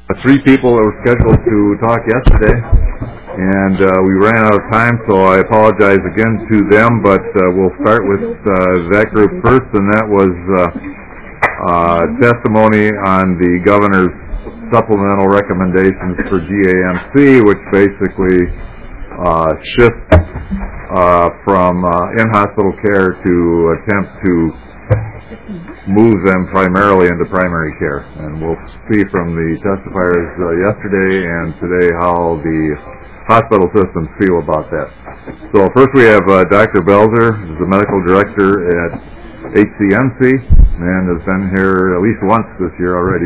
Three people that were scheduled to talk yesterday, and we ran out of time, so I apologize again to them, but we'll start with that group first, and that was testimony on the governor's supplemental recommendations for GAMC, which basically shift from in-hospital care to attempt to move them primarily into primary care. And we'll see from the testifiers yesterday and today how the hospital systems feel about that. So first we have Dr. Belzer, who's the medical director at HCMC and has been here at least once this year already.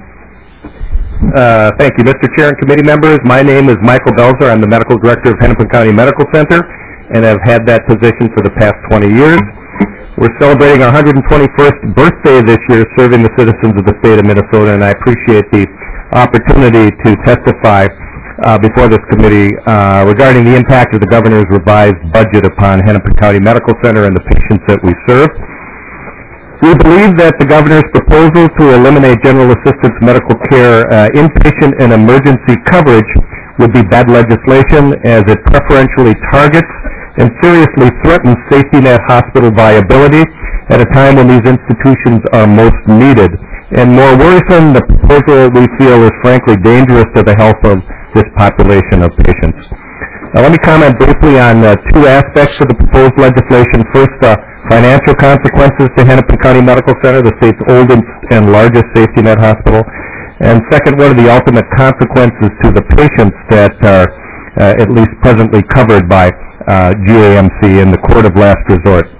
Thank you, Mr. Chair and committee members. My name is Michael Belzer. I'm the medical director of Hennepin County Medical Center, and I've had that position for the past 20 years. We're celebrating our 121st birthday this year serving the citizens of the state of Minnesota, and I appreciate the opportunity to testify before this committee regarding the impact of the governor's revised budget upon Hennepin County Medical Center and the patients that we serve. We believe that the governor's proposal to eliminate general assistance medical care inpatient and emergency coverage would be bad legislation, as it preferentially targets and seriously threatens safety net hospital viability at a time when these institutions are most needed. And more worrisome, the proposal, we feel, is frankly dangerous to the health of this population of patients. Now let me comment briefly on two aspects of the proposed legislation. First, financial consequences to Hennepin County Medical Center, the state's oldest and largest safety net hospital. And second, what are the ultimate consequences to the patients that are at least presently covered by GAMC in the court of last resort.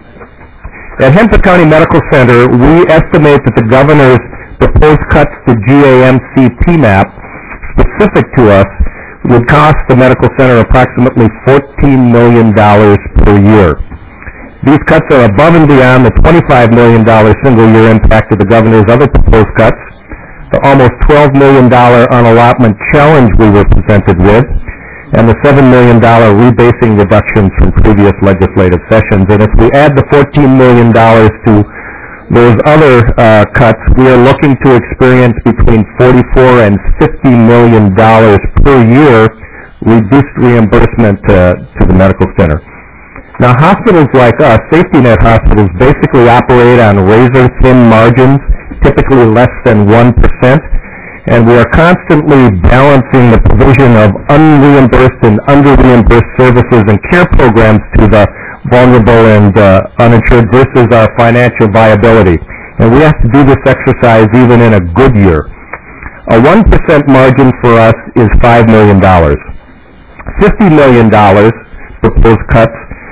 At Hennepin County Medical Center, we estimate that the governor's proposed cuts to GAMC PMAP specific to us would cost the medical center approximately $14 million per year. These cuts are above and beyond the $25 million single-year impact of the governor's other proposed cuts, the almost $12 million unallotment challenge we were presented with, and the $7 million rebasing reductions from previous legislative sessions. And if we add the $14 million to those other cuts, we are looking to experience between $44 and $50 million per year reduced reimbursement to the medical center. Now, hospitals like us, safety net hospitals, basically operate on razor-thin margins, typically less than 1%. And we are constantly balancing the provision of unreimbursed and under-reimbursed services and care programs to the vulnerable and uninsured versus our financial viability. And we have to do this exercise even in a good year. A 1% margin for us is $5 million. $50 million proposed cuts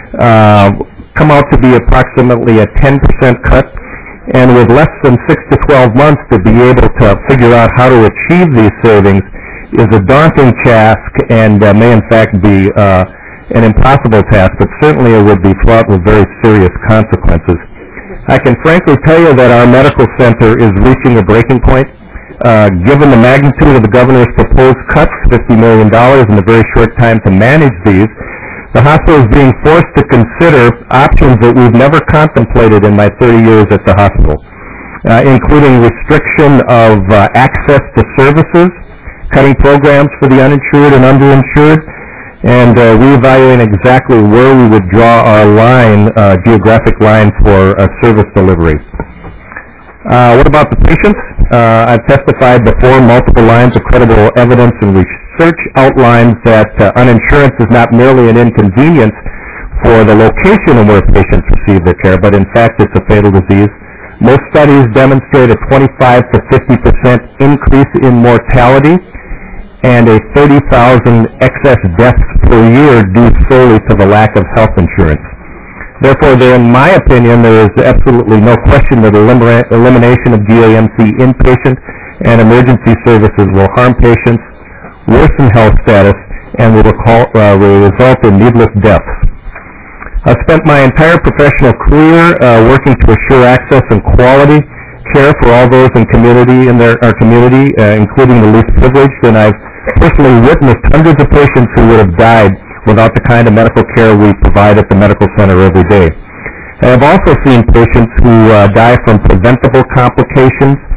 come out to be approximately a 10% cut. And with less than 6 to 12 months to be able to figure out how to achieve these savings is a daunting task and may in fact be an impossible task, but certainly it would be fraught with very serious consequences. I can frankly tell you that our medical center is reaching a breaking point. Given the magnitude of the governor's proposed cuts, $50 million in a very short time to manage these, the hospital is being forced to consider options that we've never contemplated in my 30 years at the hospital, including restriction of access to services, cutting programs for the uninsured and underinsured, and reevaluating exactly where we would draw our line, geographic line for service delivery. What about the patients? I've testified before. Multiple lines of credible evidence and research outlines that uninsurance is not merely an inconvenience for the location of where patients receive their care, but in fact it's a fatal disease. Most studies demonstrate a 25 to 50% increase in mortality and a 30,000 excess deaths per year due solely to the lack of health insurance. Therefore, in my opinion, there is absolutely no question that elimination of GAMC inpatient and emergency services will harm patients, worsen health status, and will result in needless deaths. I've spent my entire professional career working to assure access and quality care for all those in our community, including the least privileged, and I've personally witnessed hundreds of patients who would have died without the kind of medical care we provide at the medical center every day. I have also seen patients who die from preventable complications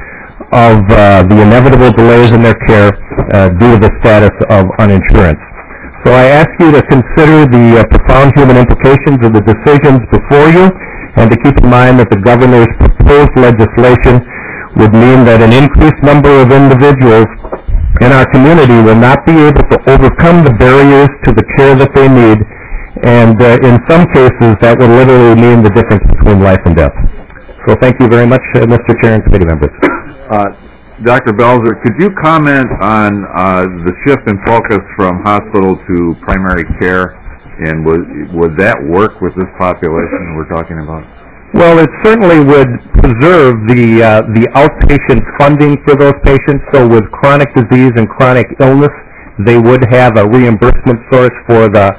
of the inevitable delays in their care due to the status of uninsurance. So I ask you to consider the profound human implications of the decisions before you, and to keep in mind that the governor's proposed legislation would mean that an increased number of individuals in our community will not be able to overcome the barriers to the care that they need, and in some cases that would literally mean the difference between life and death. So thank you very much, Mr. Chair and committee members. Dr. Belzer, could you comment on the shift in focus from hospital to primary care, and would that work with this population we're talking about? Well, it certainly would preserve the outpatient funding for those patients. So with chronic disease and chronic illness, they would have a reimbursement source for the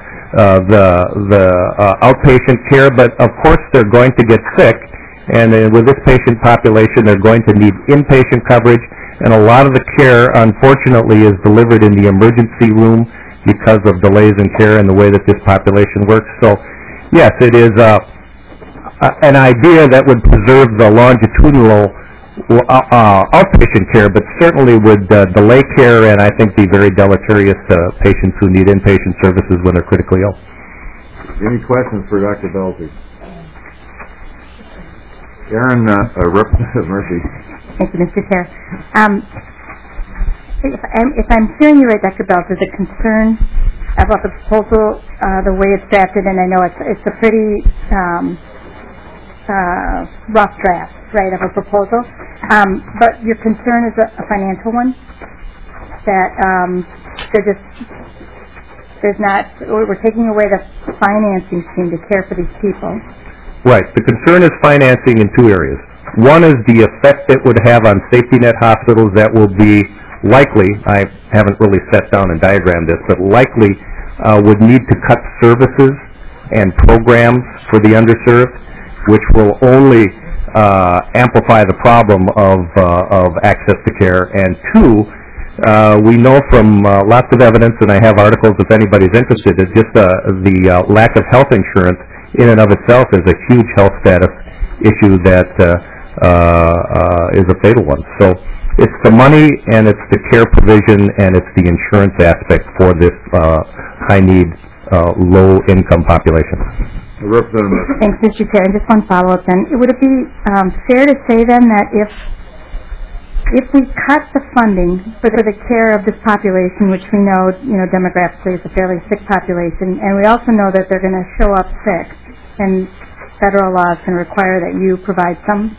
outpatient care. But of course, they're going to get sick. And with this patient population, they're going to need inpatient coverage, and a lot of the care, unfortunately, is delivered in the emergency room because of delays in care and the way that this population works. So, yes, it is an idea that would preserve the longitudinal outpatient care, but certainly would delay care and I think be very deleterious to patients who need inpatient services when they're critically ill. Any questions for Dr. Belzer? Aaron, Representative Murphy. Thank you, Mr. Chair. If I'm hearing you right, Dr. Belzer, the concern about the proposal, the way it's drafted, and I know it's a pretty rough draft, right, of a proposal, but your concern is a financial one, that we're taking away the financing scheme to care for these people. Right. The concern is financing in two areas. One is the effect it would have on safety net hospitals that will be likely, I haven't really sat down and diagrammed this, but likely would need to cut services and programs for the underserved, which will only amplify the problem of access to care. And two, we know from lots of evidence, and I have articles if anybody's interested, that just the lack of health insurance in and of itself is a huge health status issue that is a fatal one. So it's the money, and it's the care provision, and it's the insurance aspect for this high-need, low-income population. Representative. Thanks, Mr. Chair. And just one follow-up then. Would it be fair to say then that if we cut the funding for the care of this population, which we know, demographically is a fairly sick population, and we also know that they're going to show up sick, and federal laws can require that you provide some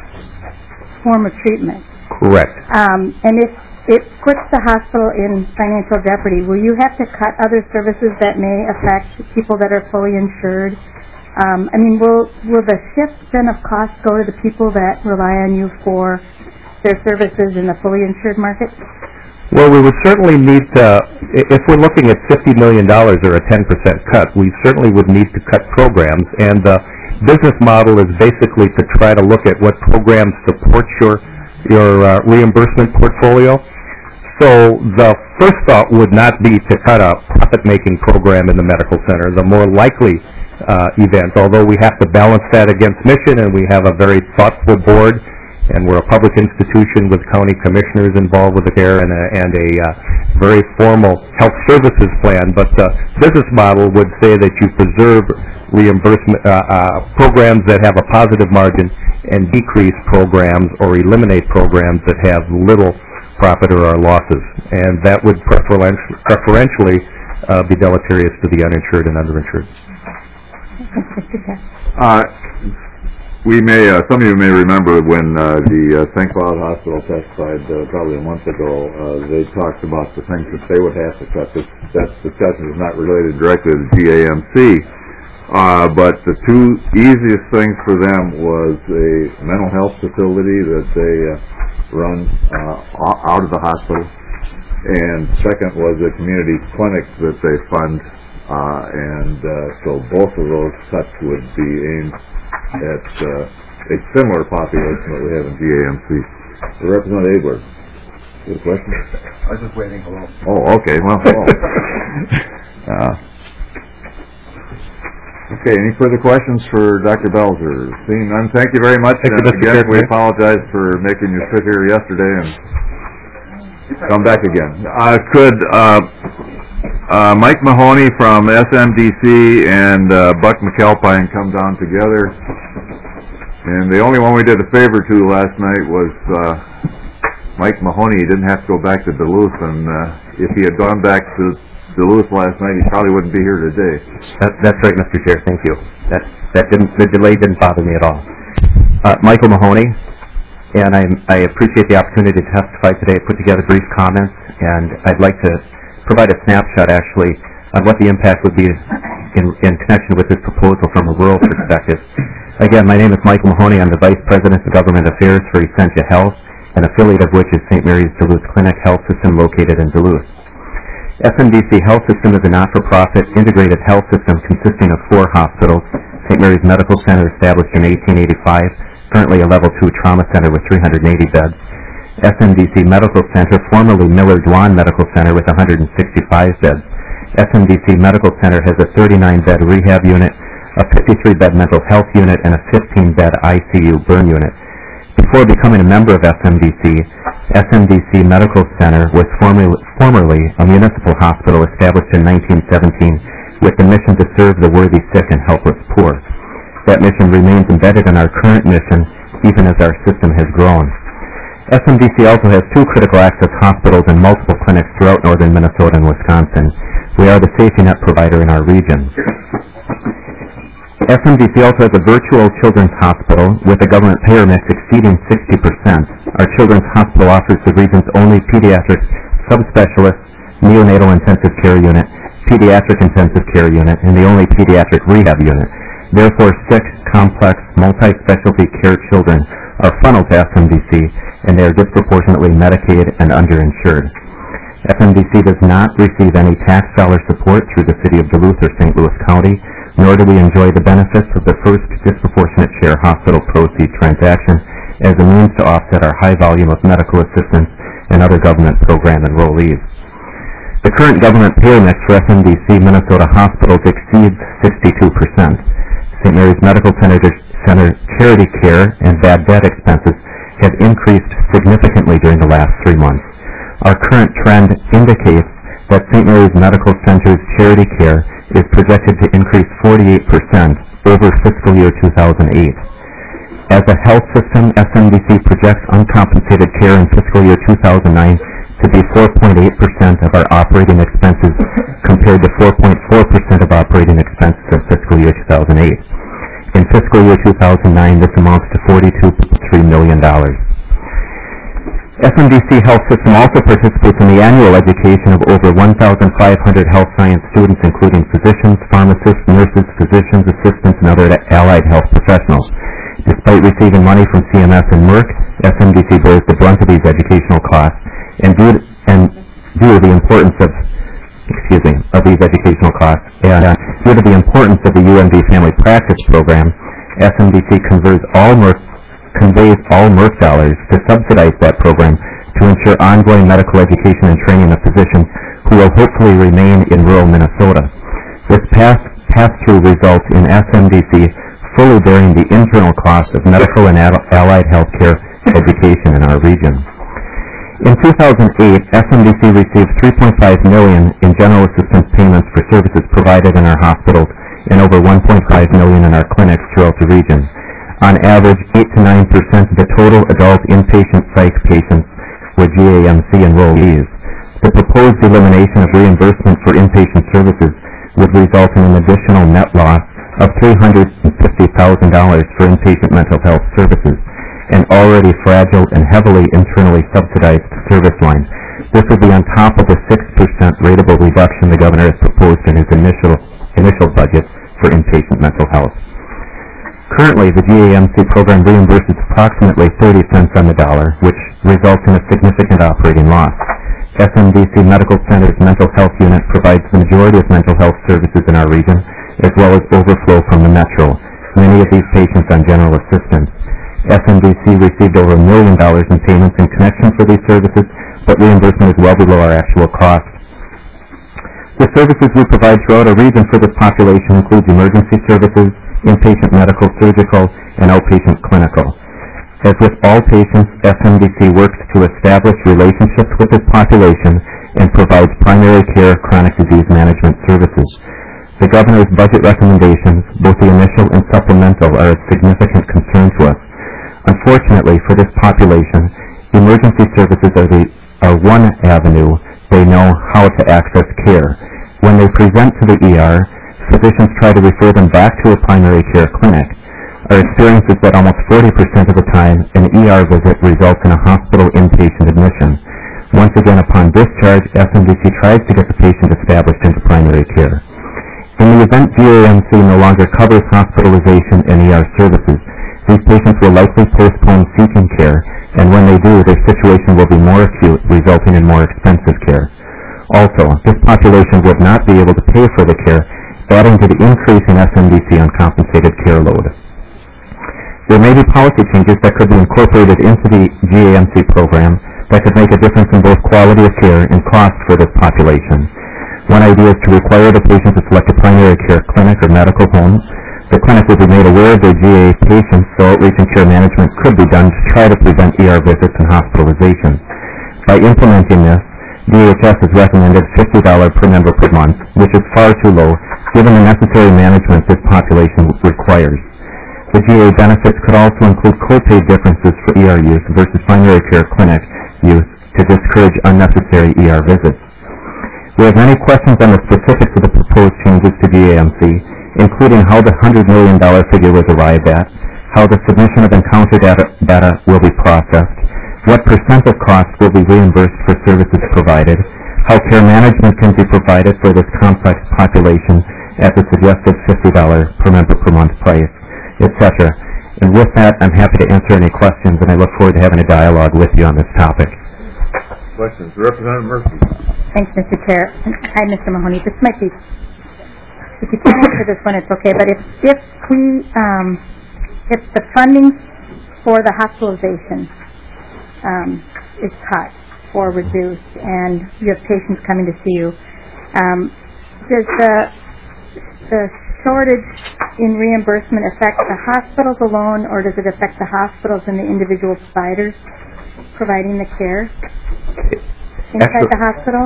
form of treatment. Correct. And if it puts the hospital in financial jeopardy, will you have to cut other services that may affect people that are fully insured? Will the shift then of cost go to the people that rely on you for their services in the fully insured market? Well, we would certainly need to, if we're looking at $50 million or a 10% cut, we certainly would need to cut programs, and the business model is basically to try to look at what programs support your reimbursement portfolio. So the first thought would not be to cut a profit-making program in the medical center. The more likely event, although we have to balance that against mission, and we have a very thoughtful board, and we're a public institution with county commissioners involved with the care and a very formal health services plan. But the business model would say that you preserve reimbursement programs that have a positive margin and decrease programs or eliminate programs that have little profit or are losses. And that would preferentially be deleterious to the uninsured and underinsured. Some of you may remember when the St. Cloud Hospital testified probably a month ago, they talked about the things that they would have to cut. That discussion is not related directly to the GAMC, but the two easiest things for them was a mental health facility that they run out of the hospital, and second was a community clinic that they fund, so both of those cuts would be aimed at a similar population that we have in GAMC. Representative Abler, you have a question? I was just waiting. Hello. Oh, okay. Well, Okay, any further questions for Dr. Belzer? Seeing none, thank you very much. Thank you, And Mr. again, Chairman. we apologize for making you sit here yesterday and come back again. Could Mike Mahoney from SMDC and Buck McAlpine come down together? And the only one we did a favor to last night was Mike Mahoney. He didn't have to go back to Duluth, and if he had gone back to Duluth last night, he probably wouldn't be here today. That's right, Mr. Chair. Thank you. The delay didn't bother me at all. Michael Mahoney, and I appreciate the opportunity to testify today. Put together brief comments, and I'd like to provide a snapshot, actually, on what the impact would be in connection with this proposal from a rural perspective. Again, my name is Michael Mahoney. I'm the Vice President of Government Affairs for Essentia Health, an affiliate of which is St. Mary's Duluth Clinic Health System located in Duluth. SMDC Health System is a not-for-profit integrated health system consisting of 4 hospitals. St. Mary's Medical Center, established in 1885, currently a Level 2 trauma center with 380 beds. SMDC Medical Center, formerly Miller Dwan Medical Center with 165 beds. SMDC Medical Center has a 39-bed rehab unit, a 53-bed mental health unit, and a 15-bed ICU burn unit. Before becoming a member of SMDC, SMDC Medical Center was formerly a municipal hospital established in 1917 with the mission to serve the worthy sick and helpless poor. That mission remains embedded in our current mission, even as our system has grown. SMDC also has 2 critical access hospitals and multiple clinics throughout northern Minnesota and Wisconsin. We are the safety net provider in our region. SMDC also has a virtual children's hospital with a government payer mix exceeding 60%. Our children's hospital offers the region's only pediatric subspecialist neonatal intensive care unit, pediatric intensive care unit, and the only pediatric rehab unit. Therefore, sick, complex, multi-specialty care children are funneled to SMDC, and they are disproportionately Medicaid and underinsured. SMDC does not receive any tax dollar support through the City of Duluth or St. Louis County, nor do we enjoy the benefits of the first disproportionate share hospital proceed transaction as a means to offset our high volume of medical assistance and other government program enrollees. The current government payer mix for SMDC Minnesota hospitals exceeds 62%. St. Mary's Medical Center charity care and bad debt expenses have increased significantly during the last 3 months. Our current trend indicates that St. Mary's Medical Center's charity care is projected to increase 48% over fiscal year 2008. As a health system, SMDC projects uncompensated care in fiscal year 2009 to be 4.8% of our operating expenses compared to 4.4% of operating expenses in fiscal year 2008. In fiscal year 2009, this amounts to $42.3 million. SMDC Health System also participates in the annual education of over 1,500 health science students, including physicians, pharmacists, nurses, physicians, assistants, and other allied health professionals. Despite receiving money from CMS and Merck, SMDC bears the brunt of these educational costs, and due to the importance of these educational costs, and due to the importance of the UMD Family Practice Program, SMDC conveys all Merck dollars to subsidize that program to ensure ongoing medical education and training of physicians who will hopefully remain in rural Minnesota. This pass-through results in SMDC fully bearing the internal cost of medical and allied health care education in our region. In 2008, SMDC received $3.5 million in general assistance payments for services provided in our hospitals and over $1.5 million in our clinics throughout the region. On average, 8 to 9% of the total adult inpatient psych patients were GAMC enrollees. The proposed elimination of reimbursement for inpatient services would result in an additional net loss of $350,000 for inpatient mental health services, an already fragile and heavily internally subsidized service line. This would be on top of the 6% rateable reduction the governor has proposed in his initial budget for inpatient mental health. Currently, the GAMC program reimburses approximately 30 cents on the dollar, which results in a significant operating loss. SMDC Medical Center's mental health unit provides the majority of mental health services in our region, as well as overflow from the metro, many of these patients on general assistance. SMDC received over $1 million in payments in connection for these services, but reimbursement is well below our actual costs. The services we provide throughout our region for this population includes emergency services, inpatient medical, surgical, and outpatient clinical. As with all patients, SMDC works to establish relationships with this population and provides primary care chronic disease management services. The Governor's budget recommendations, both the initial and supplemental, are of significant concern to us. Unfortunately, for this population, emergency services are one avenue they know how to access care. When they present to the ER, physicians try to refer them back to a primary care clinic. Our experience is that almost 40% of the time, an ER visit results in a hospital inpatient admission. Once again, upon discharge, SMDC tries to get the patient established into primary care. In the event GAMC no longer covers hospitalization and ER services, these patients will likely postpone seeking care, and when they do, their situation will be more acute, resulting in more expensive care. Also, this population would not be able to pay for the care, adding to the increase in SMDC uncompensated care load. There may be policy changes that could be incorporated into the GAMC program that could make a difference in both quality of care and cost for this population. One idea is to require the patient to select a primary care clinic or medical home. The clinic will be made aware of their GA patients, so outreach and care management could be done to try to prevent ER visits and hospitalizations. By implementing this, DHS has recommended $50 per member per month, which is far too low given the necessary management this population requires. The GA benefits could also include copay differences for ER use versus primary care clinic use to discourage unnecessary ER visits. We have many questions on the specifics of the proposed changes to GAMC, including how the $100 million figure was arrived at, how the submission of encounter data will be processed, what percent of costs will be reimbursed for services provided, how care management can be provided for this complex population at the suggested $50 per member per month price, etc. And with that, I'm happy to answer any questions, and I look forward to having a dialogue with you on this topic. Questions? Representative Murphy. Thanks, Mr. Chair. Hi, Mr. Mahoney. This might be, if you can't answer this one, it's okay, but if the funding for the hospitalization is cut or reduced and you have patients coming to see you, does the shortage in reimbursement affect the hospitals alone, or does it affect the hospitals and the individual providers providing the care inside the hospital?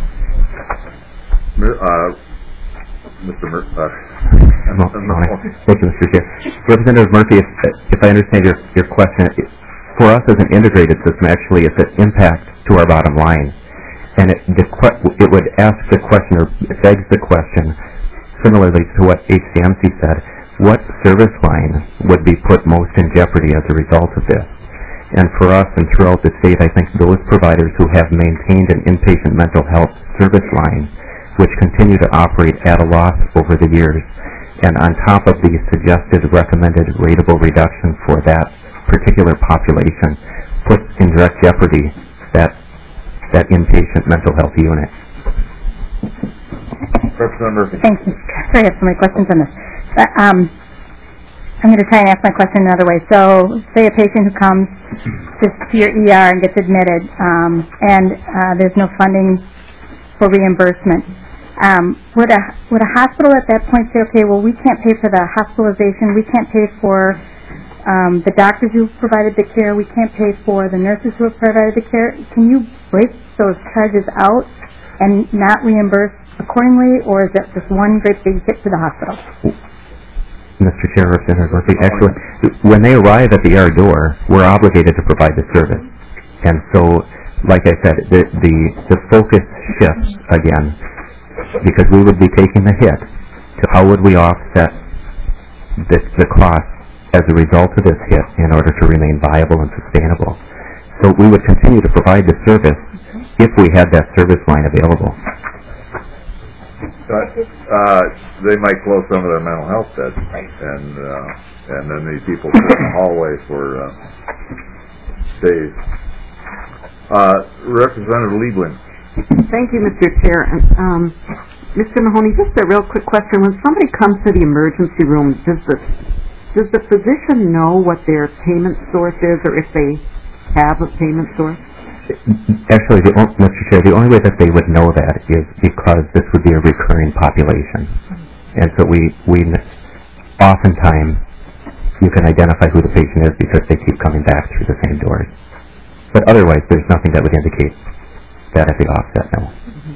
Mr. Murphy. Thank you, Mr. Chair. Representative Murphy, if I understand your question, for us as an integrated system, actually it's an impact to our bottom line. And it would ask the question, or it begs the question, similarly to what HCMC said, what service line would be put most in jeopardy as a result of this? And for us and throughout the state, I think those providers who have maintained an inpatient mental health service line, which continue to operate at a loss over the years, and on top of the suggested recommended rateable reduction for that particular population, puts in direct jeopardy that inpatient mental health unit. Representative Murphy. Thank you. Sorry, I have so many questions on this. I'm going to try and ask my question another way. So, say a patient who comes to your ER and gets admitted, and there's no funding for reimbursement. Would a hospital at that point say, okay, well, we can't pay for the hospitalization, we can't pay for the doctors who provided the care, we can't pay for the nurses who have provided the care? Can you break those charges out and not reimburse accordingly, or is it just one great big hit to the hospital? Mr. Chair, Representative Murphy, actually, when they arrive at the ER door, we're obligated to provide the service. And so, like I said, the focus shifts again, because we would be taking the hit to how would we offset the cost as a result of this hit in order to remain viable and sustainable. So we would continue to provide the service if we had that service line available. They might close some of their mental health beds, and then these people sit in the hallway for days. Representative Liebling. Thank you, Mr. Chair. Mr. Mahoney, just a real quick question. When somebody comes to the emergency room, does the physician know what their payment source is, or if they have a payment source? Actually, Mr. Chair, the only way that they would know that is because this would be a recurring population. And so we oftentimes, you can identify who the patient is because they keep coming back through the same doors. But otherwise, there's nothing that would indicate that at the offset, no.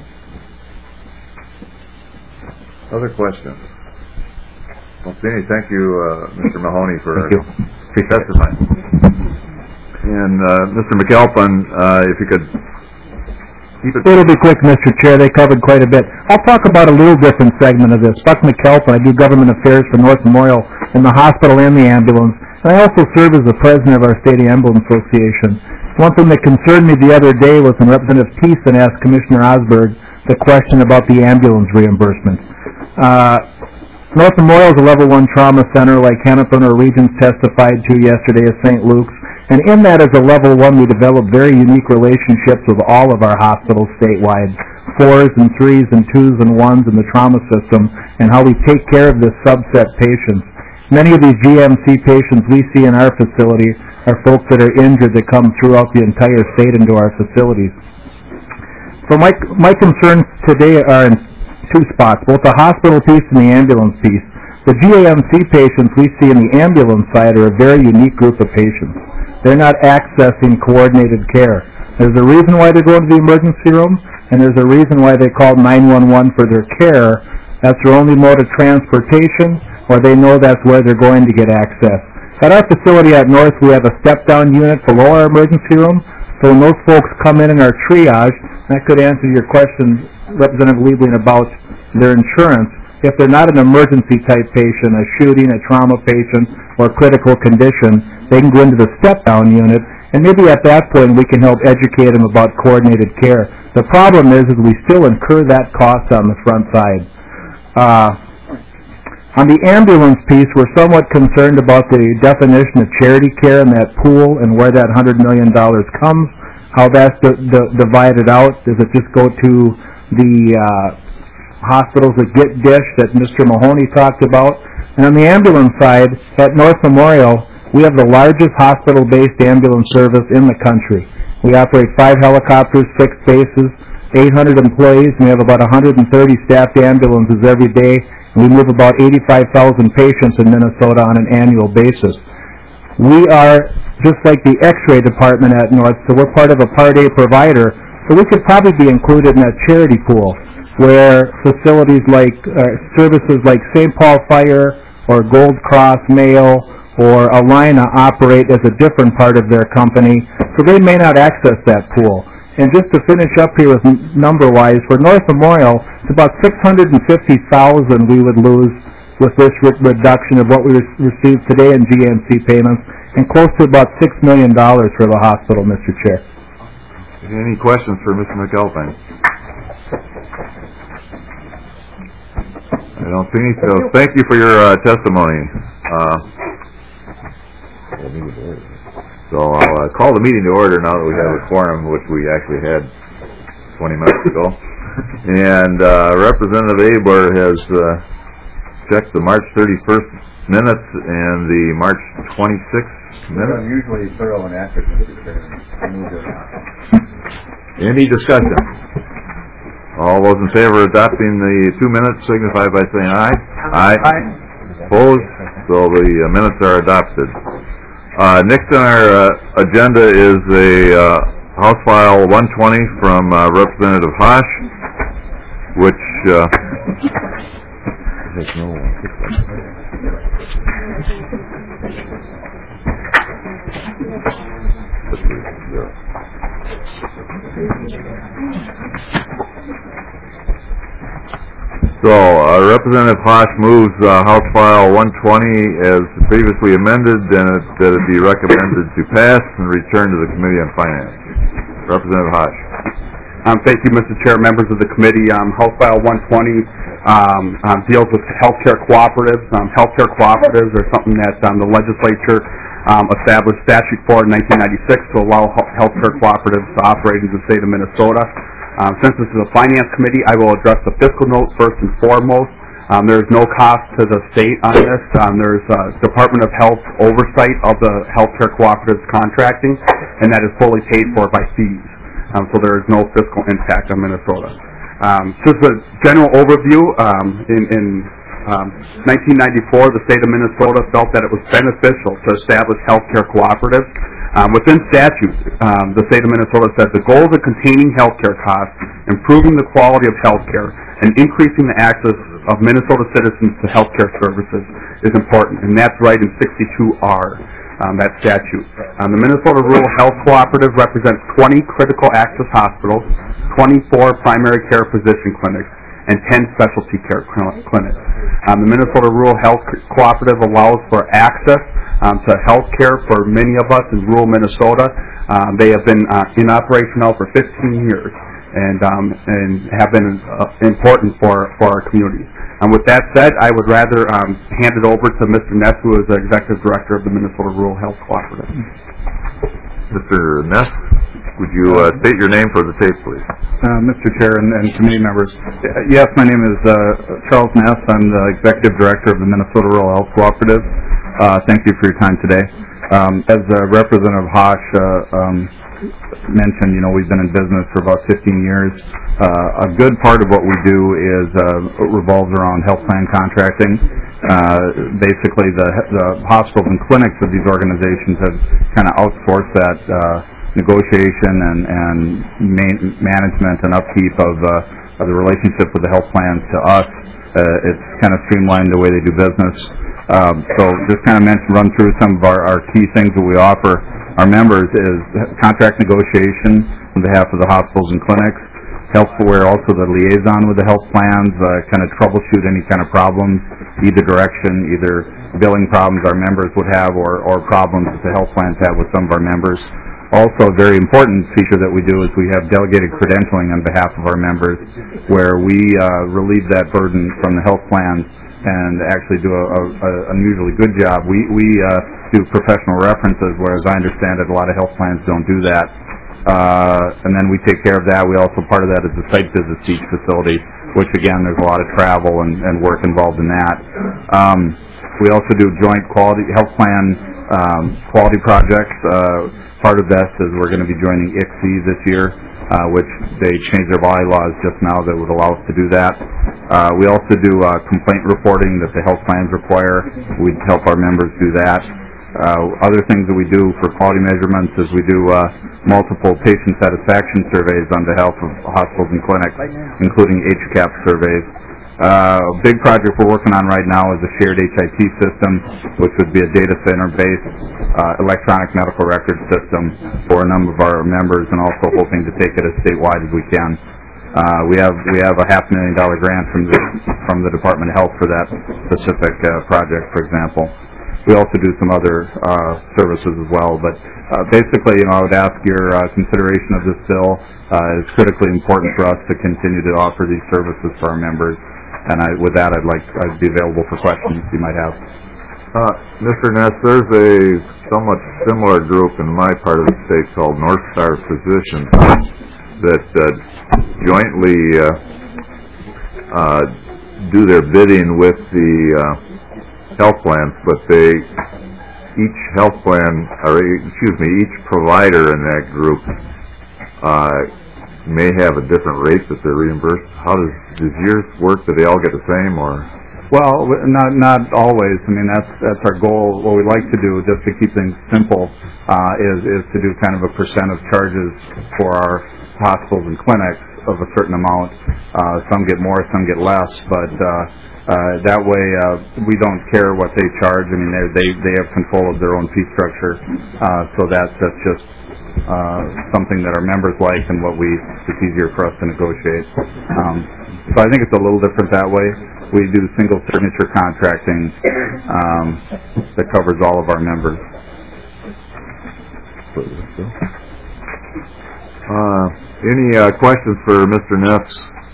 Other questions? Well, thank you, Mr. Mahoney, for testifying. And Mr. McAlpin, if you could keep it... It'll be quick, Mr. Chair. They covered quite a bit. I'll talk about a little different segment of this. Buck McAlpin, I do government affairs for North Memorial in the hospital and the ambulance. And I also serve as the president of our state ambulance association. One thing that concerned me the other day was when Representative Thiessen asked Commissioner Osberg the question about the ambulance reimbursement. North Memorial is a level 1 trauma center like Hennepin or Regents testified to yesterday at St. Luke's. And in that as a level 1, we develop very unique relationships with all of our hospitals statewide, 4s and 3s and 2s and 1s in the trauma system, and how we take care of this subset patients. Many of these GMC patients we see in our facility are folks that are injured that come throughout the entire state into our facilities. So my concerns today are in two spots, both the hospital piece and the ambulance piece. The GAMC patients we see in the ambulance side are a very unique group of patients. They're not accessing coordinated care. There's a reason why they go into the emergency room, and there's a reason why they call 911 for their care. That's their only mode of transportation, or they know that's where they're going to get access. At our facility at North, we have a step-down unit below our emergency room, so when those folks come in our triage, that could answer your question, Representative Liebling, about their insurance. If they're not an emergency-type patient, a shooting, a trauma patient, or critical condition, they can go into the step-down unit, and maybe at that point we can help educate them about coordinated care. The problem is we still incur that cost on the front side. On the ambulance piece, we're somewhat concerned about the definition of charity care in that pool and where that $100 million comes, how that's divided out. Does it just go to the hospitals that get DISH that Mr. Mahoney talked about? And on the ambulance side, at North Memorial, we have the largest hospital-based ambulance service in the country. We operate 5 helicopters, 6 bases, 800 employees, and we have about 130 staffed ambulances every day. We move about 85,000 patients in Minnesota on an annual basis. We are just like the X-ray department at North, so we're part of a Part A provider, so we could probably be included in that charity pool where facilities like, services like St. Paul Fire or Gold Cross Mayo or Alina operate as a different part of their company, so they may not access that pool. And just to finish up here with number-wise, for North Memorial, it's about $650,000 we would lose with this reduction of what we receive today in GMC payments, and close to about $6 million for the hospital, Mr. Chair. Any questions for Mr. McAlpin? I don't see any, so thank you for your testimony. So I'll call the meeting to order now that we have a quorum, which we actually had 20 minutes ago. And Representative Abler has checked the March 31st minutes and the March 26th minutes. Unusually thorough and accurate, Mr. Chairman. Any discussion? All those in favor of adopting the 2 minutes signify by saying aye. Aye. Opposed? So the minutes are adopted. Next on our agenda is a House File 120 from Representative Hosch, which Representative Hosch moves House File 120 as previously amended, and that it be recommended to pass and return to the Committee on Finance. Representative Hosch. Thank you, Mr. Chair, members of the committee. House File 120 deals with healthcare cooperatives. Healthcare cooperatives are something that the legislature established statute for in 1996 to allow healthcare cooperatives to operate in the state of Minnesota. Since this is a finance committee, I will address the fiscal note first and foremost. There is no cost to the state on this. There's Department of Health oversight of the healthcare cooperatives contracting, and that is fully paid for by fees. so there is no fiscal impact on Minnesota. Just a general overview, in 1994, the state of Minnesota felt that it was beneficial to establish healthcare cooperatives. Within statute, the state of Minnesota said the goals of containing healthcare costs, improving the quality of healthcare, and increasing the access of Minnesota citizens to healthcare services is important, and that's right in 62R, that statute. The Minnesota Rural Health Cooperative represents 20 critical access hospitals, 24 primary care physician clinics, and 10 specialty care clinics. The Minnesota Rural Health Cooperative allows for access to health care for many of us in rural Minnesota. They have been in operation now for 15 years and have been important for our community. With that said, I would rather hand it over to Mr. Ness, who is the Executive Director of the Minnesota Rural Health Cooperative. Mr. Ness, would you state your name for the tape, please? Mr. Chair and committee members, yes, my name is Charles Ness. I'm the Executive Director of the Minnesota Rural Health Cooperative. Thank you for your time today. As Representative Hosh mentioned, we've been in business for about 15 years. A good part of what we do is revolves around health plan contracting. Basically, the hospitals and clinics of these organizations have kind of outsourced that negotiation and management and upkeep of the relationship with the health plans to us. It's kind of streamlined the way they do business. So just kind of run through some of our key things that we offer our members is contract negotiation on behalf of the hospitals and clinics. We're also the liaison with the health plans, kind of troubleshoot any kind of problems, either direction, either billing problems our members would have or problems that the health plans have with some of our members. Also, a very important feature that we do is we have delegated credentialing on behalf of our members, where we relieve that burden from the health plans and actually do an unusually good job. We do professional references, whereas I understand that a lot of health plans don't do that. And then we take care of that. We also, part of that is the site visits to each facility, which again, there's a lot of travel and work involved in that. We also do joint health plan quality projects. Part of that is we're going to be joining ICSI this year, which they changed their bylaws just now that would allow us to do that. We also do complaint reporting that the health plans require. We help our members do that. Other things that we do for quality measurements is we do multiple patient satisfaction surveys on behalf of hospitals and clinics, including HCAP surveys. A big project we're working on right now is a shared HIT system, which would be a data center-based electronic medical record system for a number of our members, and also hoping to take it as statewide as we can. We have a $500,000 grant from the Department of Health for that specific project, for example. We also do some other services as well, but basically, I would ask your consideration of this bill. It's critically important for us to continue to offer these services for our members. And with that, I'd be available for questions you might have. Mr. Ness, there's a somewhat similar group in my part of the state called North Star Physicians that jointly do their bidding with the health plans, but each provider in that group may have a different rate that they're reimbursed. How does yours work? Do they all get the same, or? Well, not always. I mean, that's our goal. What we like to do, just to keep things simple, is to do kind of a percent of charges for our hospitals and clinics of a certain amount. Some get more, some get less, but that way we don't care what they charge. I mean, they have control of their own fee structure, so that's just something that our members like and it's easier for us to negotiate. So I think it's a little different that way. We do single signature contracting that covers all of our members. Any questions for Mr. Ness?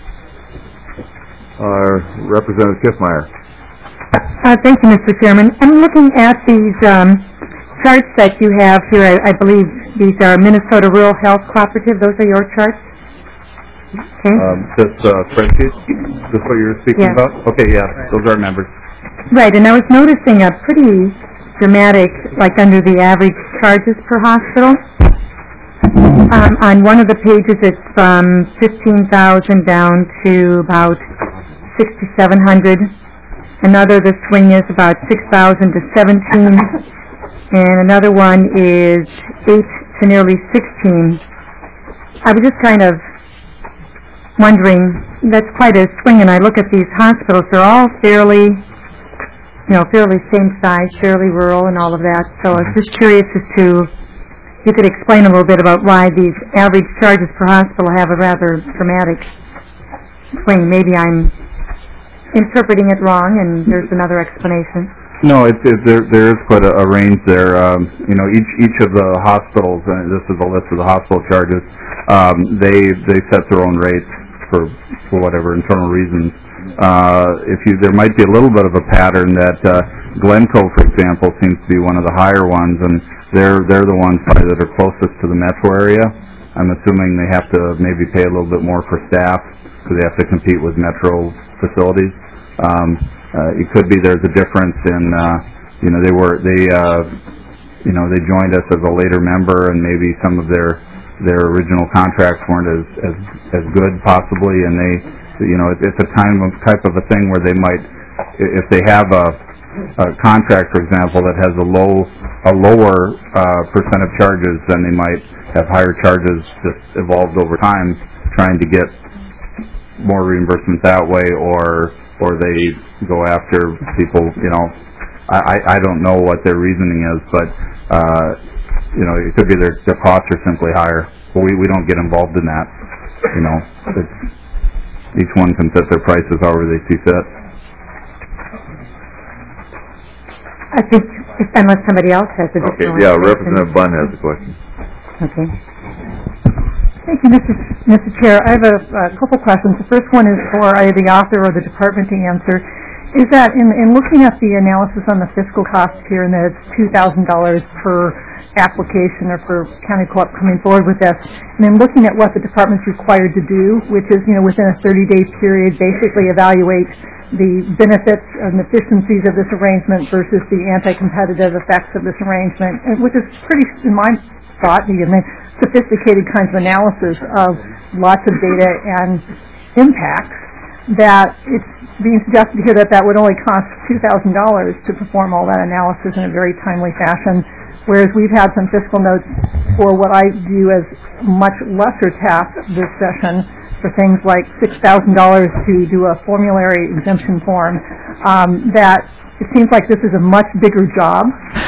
Representative Kiffmeyer. Thank you, Mr. Chairman. I'm looking at these charts that you have here. I believe these are Minnesota Rural Health Cooperative. Those are your charts? Okay. This spreadsheet? Is this what you're speaking about? Okay, yeah. Those are our members. Right, and I was noticing a pretty dramatic, like under the average charges per hospital. On one of the pages, it's from 15,000 down to about 6,700. Another, the swing is about 6,000 to 17, and another one is 8 to nearly 16. I was just kind of wondering, that's quite a swing, and I look at these hospitals, they're all fairly same size, fairly rural and all of that, so I was just curious as to, you could explain a little bit about why these average charges per hospital have a rather dramatic swing. Maybe I'm interpreting it wrong, and there's another explanation. No, there is quite a range there. Each of the hospitals, and this is a list of the hospital charges, they set their own rates for whatever internal reasons. There might be a little bit of a pattern that Glencoe, for example, seems to be one of the higher ones, and they're the ones probably that are closest to the metro area. I'm assuming they have to maybe pay a little bit more for staff because they have to compete with metro facilities. It could be there's a difference in they joined us as a later member, and maybe some of their original contracts weren't as good possibly, and it's a type of a thing where they might, if they have a contract, for example, that has a lower percent of charges, then they might have higher charges that evolved over time, trying to get more reimbursement that way, or they go after people. I don't know what their reasoning is, but it could be their costs are simply higher. But we don't get involved in that. Each one can set their prices however they see fit. I think, unless somebody else has a Okay, yeah, Representative Bunn has a question. Okay. Thank you, Mr. Chair. I have a couple questions. The first one is for either the author or the department to answer. Is that in looking at the analysis on the fiscal cost here, and that it's $2,000 per application or for county co-op coming forward with this, and then looking at what the department's required to do, which is, within a 30-day period, basically evaluate the benefits and efficiencies of this arrangement versus the anti-competitive effects of this arrangement, which is pretty, in my thought, sophisticated kinds of analysis of lots of data and impacts, that it's being suggested here that would only cost $2,000 to perform all that analysis in a very timely fashion, whereas we've had some fiscal notes for what I view as much lesser tasks this session, for things like $6,000 to do a formulary exemption form, that it seems like this is a much bigger job.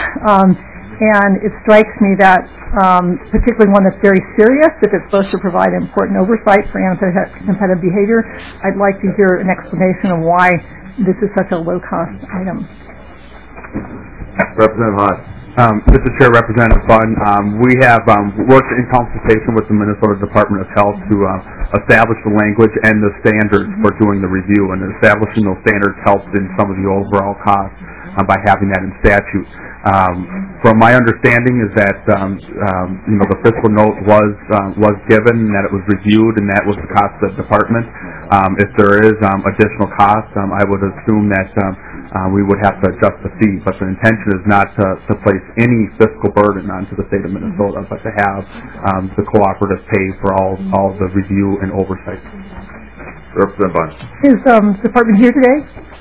And it strikes me that, particularly one that's very serious, if it's supposed to provide important oversight for anti-competitive behavior, I'd like to hear an explanation of why this is such a low-cost item. Representative Haas. Mr. Chair, Representative Bunn, we have worked in consultation with the Minnesota Department of Health to establish the language and the standards for doing the review, and establishing those standards helped in some of the overall costs by having that in statute. From my understanding is that the fiscal note was given, and that it was reviewed, and that was the cost of the department. If there is additional cost, I would assume that we would have to adjust the fee, but the intention is not to place any fiscal burden onto the state of Minnesota, but to have the cooperative pay for all the review and oversight. Representative Bunn. Is the department here today?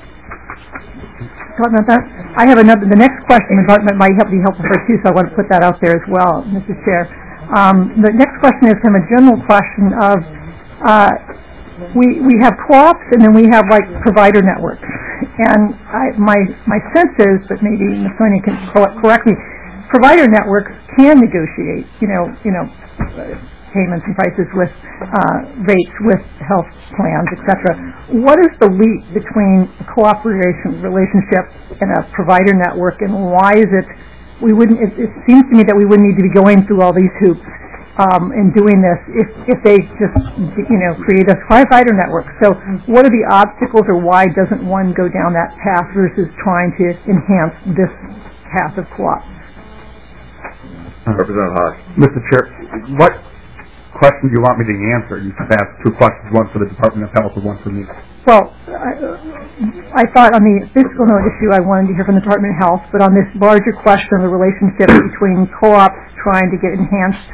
Talking about that? I have another. The next question, the department might be helpful for too, so I want to put that out there as well, Mr. Chair. The next question is kind of a general question of we have co-ops, and then we have provider networks, and my sense is, but maybe Ms. Sonia can correct me, provider networks can negotiate payments and prices with rates with health plans, etc. What is the leap between a cooperation relationship and a provider network, and why is it it seems to me that we wouldn't need to be going through all these hoops in doing this if they just create a provider network. So what are the obstacles, or why doesn't one go down that path versus trying to enhance this path of co-op? Representative Haas. Mr. Chair, what question do you want me to answer? You should ask two questions, one for the Department of Health and one for me. Well, I thought on the fiscal note issue I wanted to hear from the Department of Health, but on this larger question of the relationship between co-ops trying to get enhanced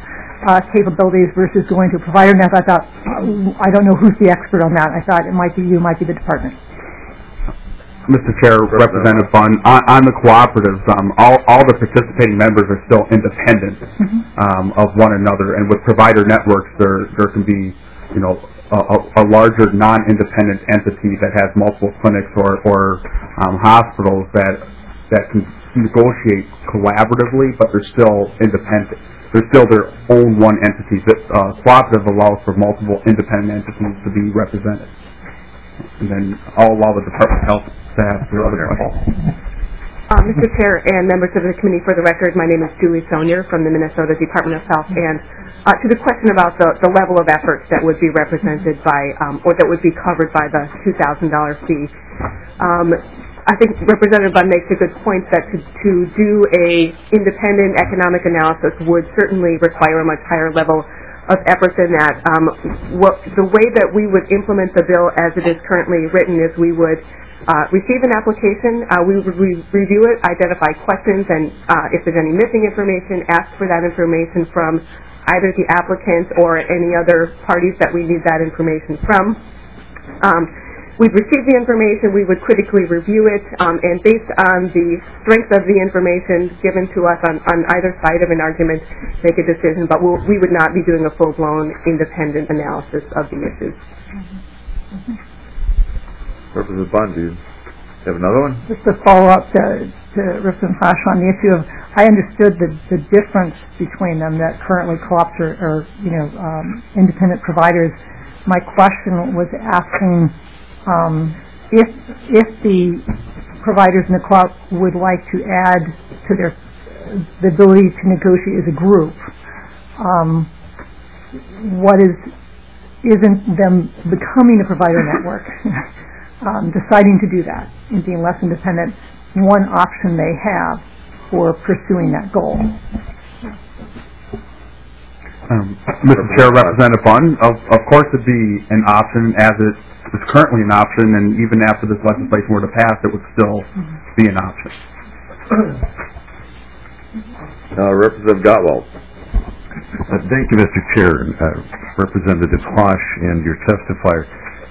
capabilities versus going to a provider net. I thought, I don't know who's the expert on that. I thought it might be you, might be the department. Mr. Chair, Representative Bunn, on the cooperatives, all the participating members are still independent of one another, and with provider networks, there can be, a larger non-independent entity that has multiple clinics or hospitals that can negotiate collaboratively, but they're still independent. They're still their own one entity. The cooperative allows for multiple independent entities to be represented. And then I'll allow the Department of Health staff to other questions. Mr. Chair and members of the committee, for the record, my name is Julie Sonier from the Minnesota Department of Health, and to the question about the level of efforts that would be represented by, or that would be covered by the $2,000 fee, I think Representative Bunn makes a good point that to do a independent economic analysis would certainly require a much higher level of effort than that. The way that we would implement the bill as it is currently written is we would receive an application, we would review it, identify questions, and if there's any missing information, ask for that information from either the applicant or any other parties that we need that information from. We'd receive the information, we would critically review it, and based on the strength of the information given to us on either side of an argument, make a decision, but we would not be doing a full-blown independent analysis of the issues. Representative Bunn, do you have another one? Just to follow up to Representative Flash on the issue of, I understood the difference between them, that currently co-ops are independent providers. My question was asking if the providers in the co-op would like to add to the ability to negotiate as a group, isn't them becoming a provider network, deciding to do that and being less independent, one option they have for pursuing that goal? Mr. Chair, Representative Bunn, of course it'd be an option as it is currently an option, and even after this legislation were to pass, it would still be an option. Representative Gottwald. Thank you, Mr. Chair, Representative Hosh, and your testifier.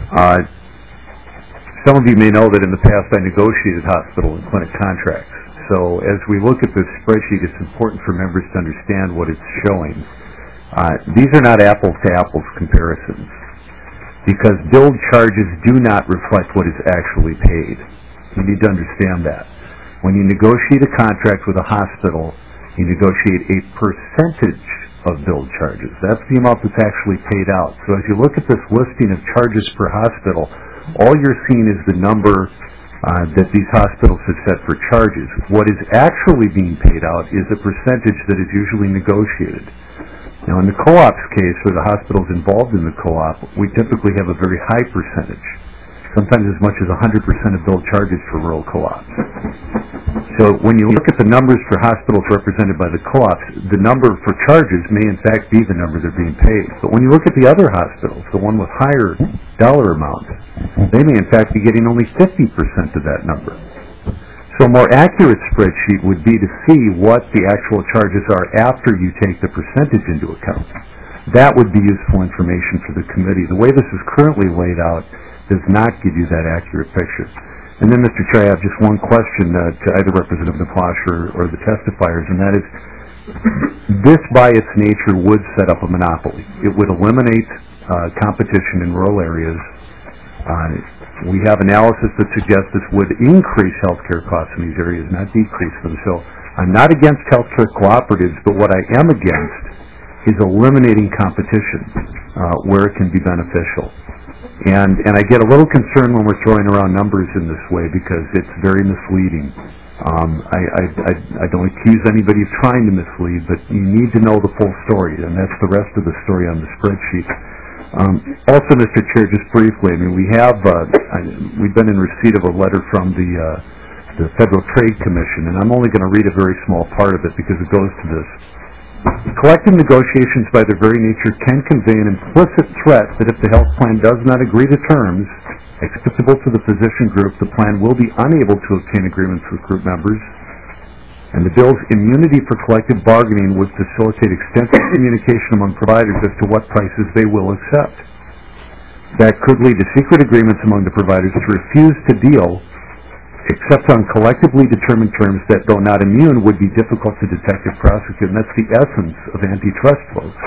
Some of you may know that in the past I negotiated hospital and clinic contracts. So as we look at this spreadsheet, it's important for members to understand what it's showing. These are not apples-to-apples comparisons, because billed charges do not reflect what is actually paid. You need to understand that. When you negotiate a contract with a hospital, you negotiate a percentage of billed charges. That's the amount that's actually paid out. So as you look at this listing of charges per hospital, all you're seeing is the number that these hospitals have set for charges. What is actually being paid out is a percentage that is usually negotiated. Now, in the co-op's case, where the hospital's involved in the co-op, we typically have a very high percentage, sometimes as much as 100% of billed charges for rural co-ops. So when you look at the numbers for hospitals represented by the co-ops, the number for charges may in fact be the number they're being paid. But when you look at the other hospitals, the one with higher dollar amounts, they may in fact be getting only 50% of that number. So a more accurate spreadsheet would be to see what the actual charges are after you take the percentage into account. That would be useful information for the committee. The way this is currently laid out does not give you that accurate picture. And then, Mr. Chair, I have just one question to either Representative Naplash or the testifiers, and that is, this by its nature would set up a monopoly. It would eliminate competition in rural areas. We have analysis that suggests this would increase healthcare costs in these areas, not decrease them. So I'm not against healthcare cooperatives, but what I am against is eliminating competition where it can be beneficial. And I get a little concerned when we're throwing around numbers in this way because it's very misleading. I don't accuse anybody of trying to mislead, but you need to know the full story, and that's the rest of the story on the spreadsheet. Also, Mr. Chair, just briefly, I mean, we've been in receipt of a letter from the Federal Trade Commission, and I'm only going to read a very small part of it because it goes to this. Collective negotiations by their very nature can convey an implicit threat that if the health plan does not agree to terms acceptable to the physician group, the plan will be unable to obtain agreements with group members And the bill's immunity for collective bargaining would facilitate extensive communication among providers as to what prices they will accept. That could lead to secret agreements among the providers to refuse to deal except on collectively determined terms that, though not immune, would be difficult to detect and prosecute. And that's the essence of antitrust, folks.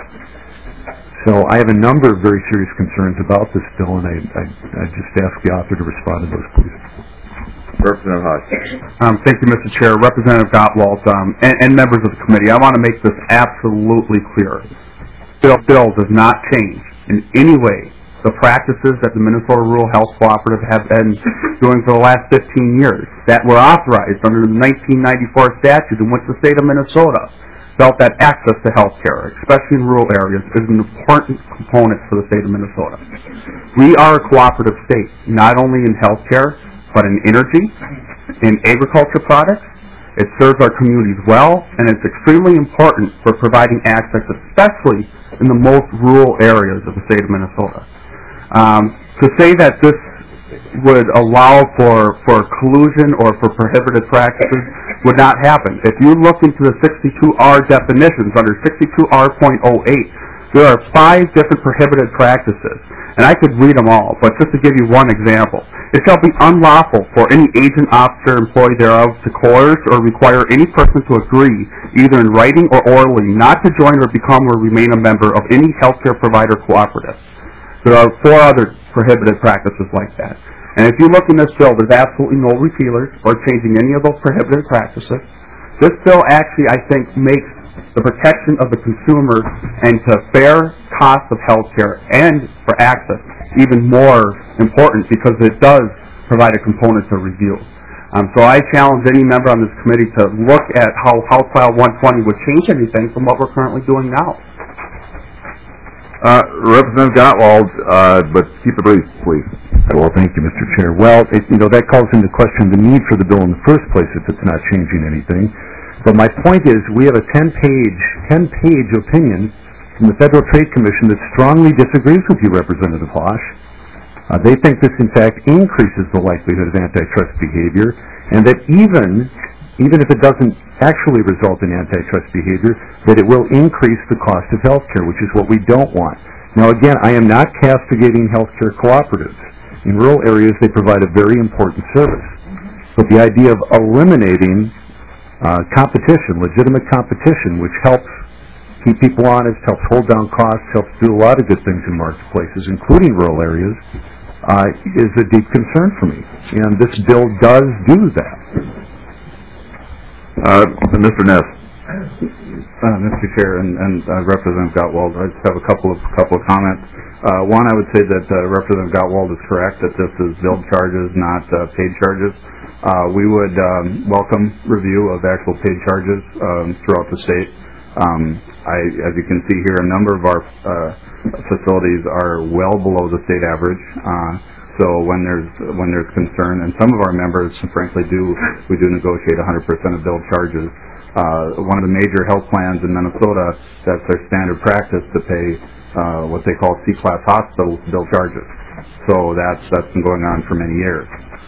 So I have a number of very serious concerns about this bill, and I just ask the author to respond to those, please. Representative Hodge. Thank you, Mr. Chair. Representative Gottwald, and members of the committee, I want to make this absolutely clear. Bill does not change in any way the practices that the Minnesota Rural Health Cooperative have been doing for the last 15 years that were authorized under the 1994 statute in which the state of Minnesota felt that access to health care, especially in rural areas, is an important component for the state of Minnesota. We are a cooperative state, not only in health care, but in energy, in agriculture products. It serves our communities well, and it's extremely important for providing access, especially in the most rural areas of the state of Minnesota. To say that this would allow for collusion or for prohibited practices would not happen. If you look into the 62R definitions under 62R.08, there are 5 different prohibited practices. And I could read them all, but just to give you one example. It shall be unlawful for any agent, officer, employee thereof to coerce or require any person to agree, either in writing or orally, not to join or become or remain a member of any healthcare provider cooperative. There are 4 other prohibited practices like that. And if you look in this bill, there's absolutely no repealers or changing any of those prohibited practices. This bill actually, I think, makes the protection of the consumer and to fair cost of health care and for access even more important because it does provide a component to review. So I challenge any member on this committee to look at how House File 120 would change anything from what we're currently doing now. Representative Gottwald, but keep it brief, please. Well, thank you, Mr. Chair. Well, that calls into question the need for the bill in the first place if it's not changing anything. But my point is, we have a 10-page opinion from the Federal Trade Commission that strongly disagrees with you, Representative Hosch. They think this, in fact, increases the likelihood of antitrust behavior, and that even if it doesn't actually result in antitrust behavior, that it will increase the cost of health care, which is what we don't want. Now, again, I am not castigating healthcare cooperatives. In rural areas, they provide a very important service. But the idea of eliminating competition, legitimate competition, which helps keep people honest, helps hold down costs, helps do a lot of good things in marketplaces, including rural areas, is a deep concern for me. And this bill does do that. Mr. Ness. Mr. Chair and Representative Gottwald, I just have a couple of comments. One, I would say that Representative Gottwald is correct that this is billed charges, not paid charges. We would welcome review of actual paid charges throughout the state. As you can see here, a number of our facilities are well below the state average. So when there's concern, and some of our members, frankly, we do negotiate 100% of billed charges. One of the major health plans in Minnesota, that's their standard practice to pay what they call C-class hospital bill charges. So that's been going on for many years.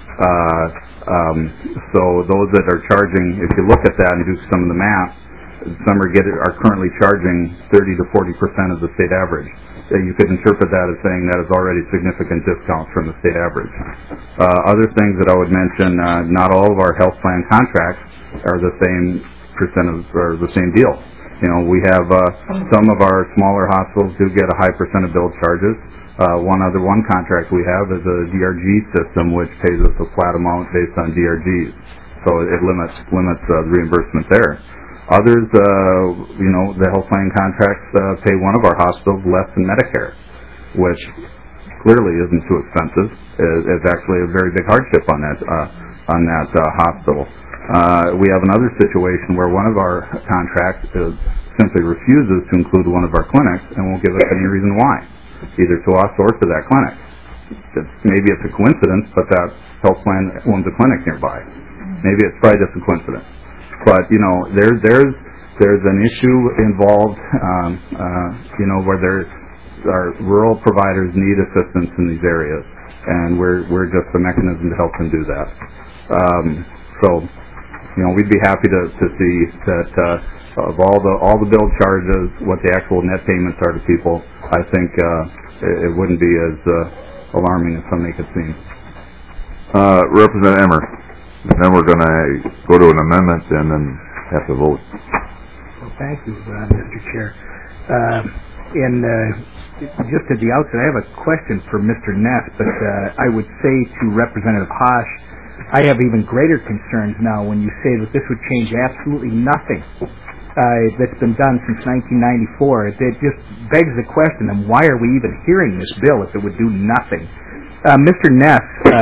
So those that are charging, if you look at that and do some of the math, some are currently charging 30 to 40% of the state average. You could interpret that as saying that is already significant discounts from the state average. Other things that I would mention, not all of our health plan contracts are the same or the same deal. We have some of our smaller hospitals do get a high percent of billed charges. One contract we have is a DRG system, which pays us a flat amount based on DRGs. So it limits the reimbursement there. Others, the health plan contracts pay one of our hospitals less than Medicare, which clearly isn't too expensive. It's actually a very big hardship on that hospital. We have another situation where one of our contracts simply refuses to include one of our clinics and won't give us any reason why, either to us or to that clinic. Maybe it's a coincidence, but that health plan owns a clinic nearby. Maybe it's probably just a coincidence. But there's an issue involved, where our rural providers need assistance in these areas, and we're just a mechanism to help them do that. So we'd be happy to see that of all the bill charges, what the actual net payments are to people. I think it wouldn't be as alarming as some make it seem. Representative Emmer. Then we're going to go to an amendment and then have to vote. Well, thank you, Mr. Chair. Just at the outset, I have a question for Mr. Ness, but I would say to Representative Hosch, I have even greater concerns now when you say that this would change absolutely nothing that's been done since 1994. It just begs the question, then why are we even hearing this bill if it would do nothing? Mr. Ness,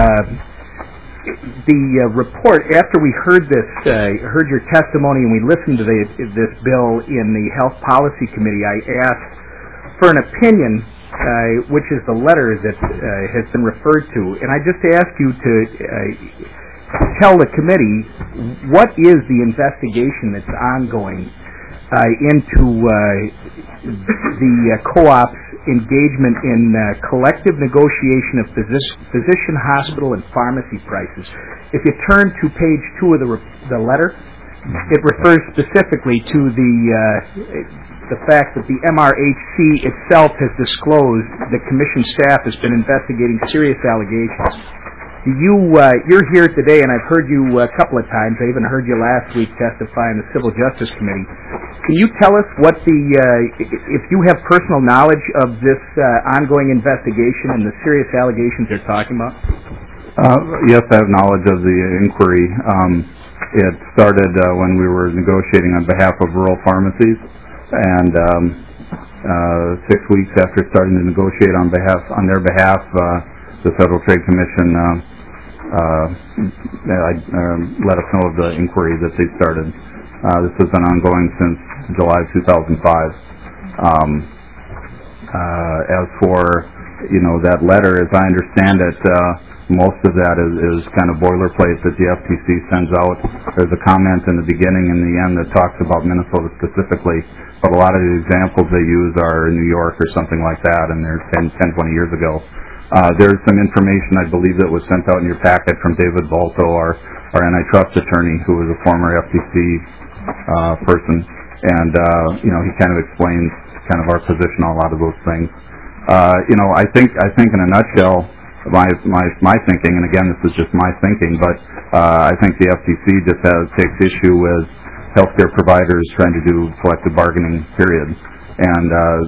the report, after we heard heard your testimony and we listened to this bill in the Health Policy Committee, I asked for an opinion, which is the letter that has been referred to, and I just ask you to tell the committee what is the investigation that's ongoing into the co-op's engagement in collective negotiation of physician, hospital, and pharmacy prices. If you turn to page 2 of the letter, it refers specifically to the fact that the MRHC itself has disclosed the commission staff has been investigating serious allegations. You're here today, and I've heard you a couple of times. I even heard you last week testify in the Civil Justice Committee. Can you tell us what if you have personal knowledge of this ongoing investigation and the serious allegations they're talking about? Yes, I have knowledge of the inquiry. It started when we were negotiating on behalf of rural pharmacies, and 6 weeks after starting to negotiate on their behalf, the Federal Trade Commission let us know of the inquiry that they started. This has been ongoing since July 2005. As for that letter, as I understand it, most of that is kind of boilerplate that the FTC sends out. There's a comment in the beginning and the end that talks about Minnesota specifically, but a lot of the examples they use are in New York or something like that, and they're 10, 20 years ago. There's some information, I believe, that was sent out in your packet from David Balto, our antitrust attorney, who was a former FTC person, and he kind of explains kind of our position on a lot of those things. I think in a nutshell, my thinking, and again, this is just my thinking, but I think the FTC just takes issue with healthcare providers trying to do collective bargaining, period. And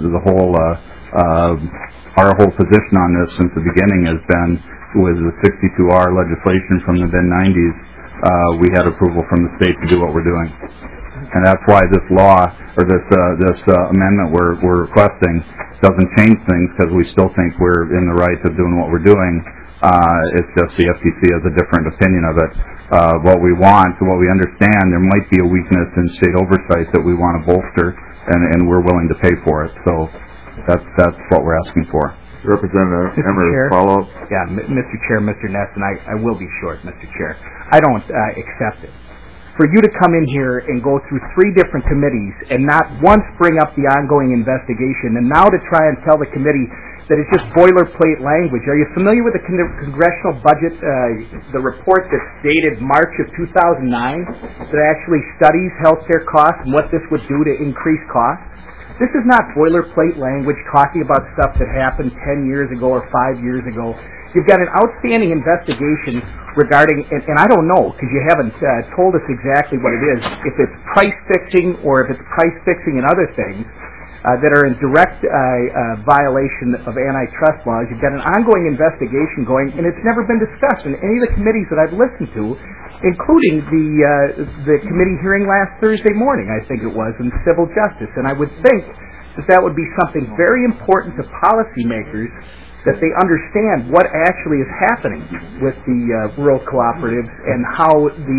our whole position on this since the beginning has been with the 62R legislation from the mid-90s, we had approval from the state to do what we're doing. And that's why this law, or this amendment we're requesting, doesn't change things, because we still think we're in the right of doing what we're doing. It's just the FTC has a different opinion of it. What we want, what we understand, there might be a weakness in state oversight that we want to bolster, and we're willing to pay for it. So that's what we're asking for. Representative Emmer, follow-up? Yeah, Mr. Chair, Mr. Ness, and I will be short, Mr. Chair. I don't accept it. For you to come in here and go through 3 different committees and not once bring up the ongoing investigation, and now to try and tell the committee that it's just boilerplate language. Are you familiar with the congressional budget, the report that's dated March of 2009 that actually studies healthcare costs and what this would do to increase costs? This is not boilerplate language talking about stuff that happened 10 years ago or 5 years ago. You've got an outstanding investigation regarding, and I don't know, because you haven't told us exactly what it is, if it's price fixing or if it's price fixing and other things that are in direct violation of antitrust laws. You've got an ongoing investigation going, and it's never been discussed in any of the committees that I've listened to, including the committee hearing last Thursday morning, I think it was, in civil justice. And I would think that would be something very important to policymakers, that they understand what actually is happening with the rural cooperatives and how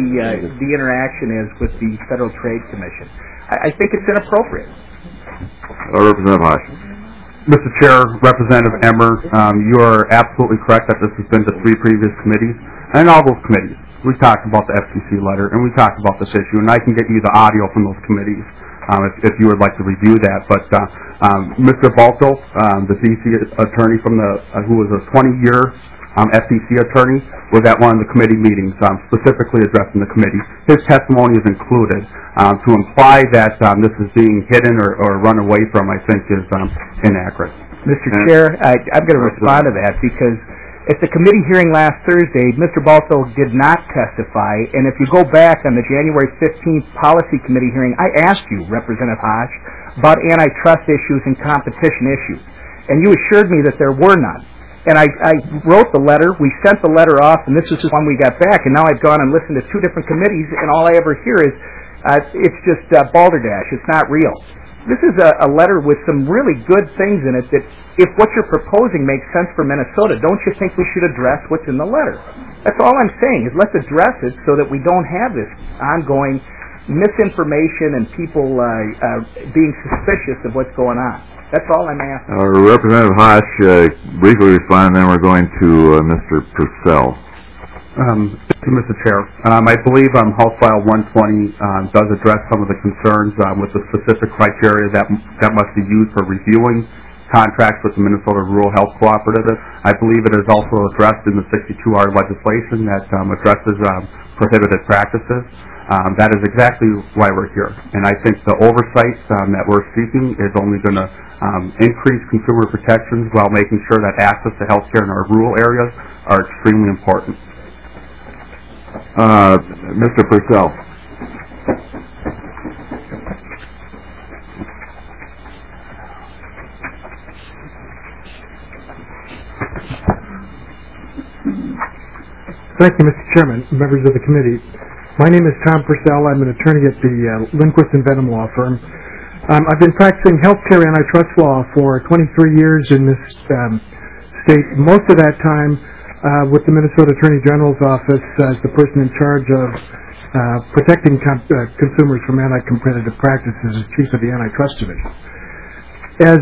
the interaction is with the Federal Trade Commission. I think it's inappropriate. Representative Hosch. Mr. Chair, Representative Emmer, you are absolutely correct that this has been to 3 previous committees. And in all those committees, we talked about the FTC letter, and we talked about this issue, and I can get you the audio from those committees if you would like to review that. But Mr. Balto, the D.C. attorney from who was a 20-year FTC attorney, was at one of the committee meetings, specifically addressing the committee. His testimony is included. To imply that this is being hidden or run away from, I think, is inaccurate. Mr. Chair, I'm going to respond to that because at the committee hearing last Thursday, Mr. Balso did not testify, and if you go back on the January 15th policy committee hearing, I asked you, Representative Hodge, about antitrust issues and competition issues, and you assured me that there were none. And I wrote the letter, we sent the letter off, and this is the one we got back, and now I've gone and listened to two different committees, and all I ever hear is, it's just balderdash, it's not real. This is a letter with some really good things in it that if what you're proposing makes sense for Minnesota, don't you think we should address what's in the letter? That's all I'm saying, is let's address it so that we don't have this ongoing misinformation and people being suspicious of what's going on. That's all I'm asking. Representative Hodge, briefly respond, then we're going to Mr. Purcell. Mr. Chair, I believe House File 120 does address some of the concerns with the specific criteria that must be used for reviewing contracts with the Minnesota Rural Health Cooperative. I believe it is also addressed in the 62R legislation that addresses prohibited practices. That is exactly why we're here. And I think the oversight that we're seeking is only going to increase consumer protections while making sure that access to health care in our rural areas are extremely important. Mr. Purcell. Thank you, Mr. Chairman, members of the committee. My name is Tom Purcell. I'm an attorney at the Lindquist and Venom Law Firm. I've been practicing healthcare antitrust law for 23 years in this state, most of that time with the Minnesota Attorney General's office as the person in charge of protecting consumers from anti-competitive practices as chief of the antitrust division. As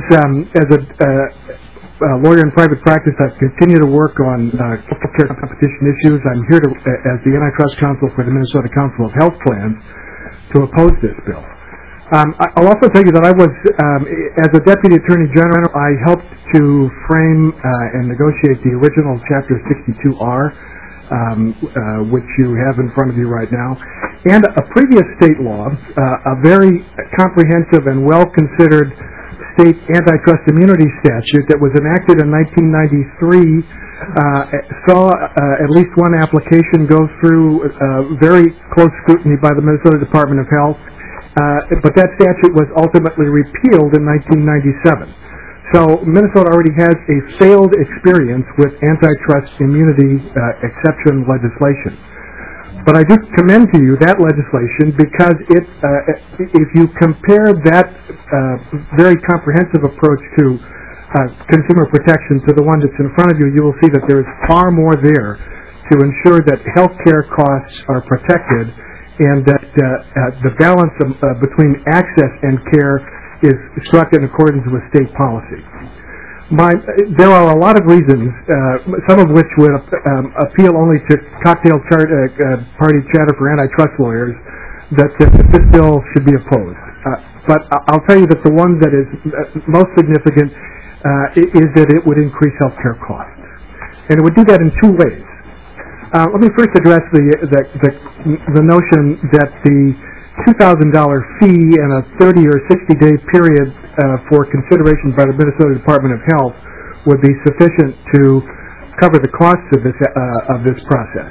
a lawyer in private practice, I've continued to work on healthcare competition issues. I'm here as the antitrust counsel for the Minnesota Council of Health Plans to oppose this bill. I'll also tell you that I was, as a Deputy Attorney General, I helped to frame and negotiate the original Chapter 62R, which you have in front of you right now, and a previous state law, a very comprehensive and well-considered state antitrust immunity statute that was enacted in 1993, saw at least one application go through very close scrutiny by the Minnesota Department of Health. But that statute was ultimately repealed in 1997. So Minnesota already has a failed experience with antitrust immunity exception legislation. But I do commend to you that legislation because if you compare that very comprehensive approach to consumer protection to the one that's in front of you, you will see that there is far more there to ensure that health care costs are protected and that the balance between access and care is struck in accordance with state policy. There are a lot of reasons, some of which would appeal only to cocktail party chatter for antitrust lawyers, that this bill should be opposed. But I'll tell you that the one that is most significant is that it would increase health care costs. And it would do that in two ways. Let me first address the notion that the $2,000 fee and a 30 or 60-day period for consideration by the Minnesota Department of Health would be sufficient to cover the costs of this process.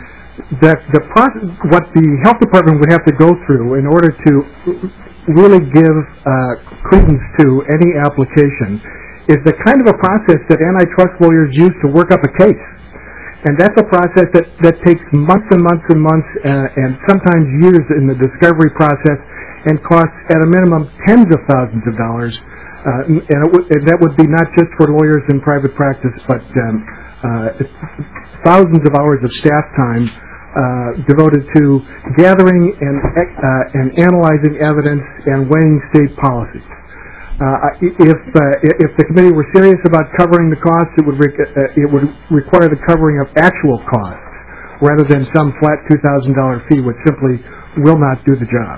What the health department would have to go through in order to really give credence to any application is the kind of a process that antitrust lawyers use to work up a case. And that's a process that takes months and months and months and sometimes years in the discovery process and costs at a minimum tens of thousands of dollars. And that would be not just for lawyers in private practice, but thousands of hours of staff time devoted to gathering and analyzing evidence and weighing state policy. If the committee were serious about covering the costs, it would require the covering of actual costs rather than some flat $2,000 fee, which simply will not do the job.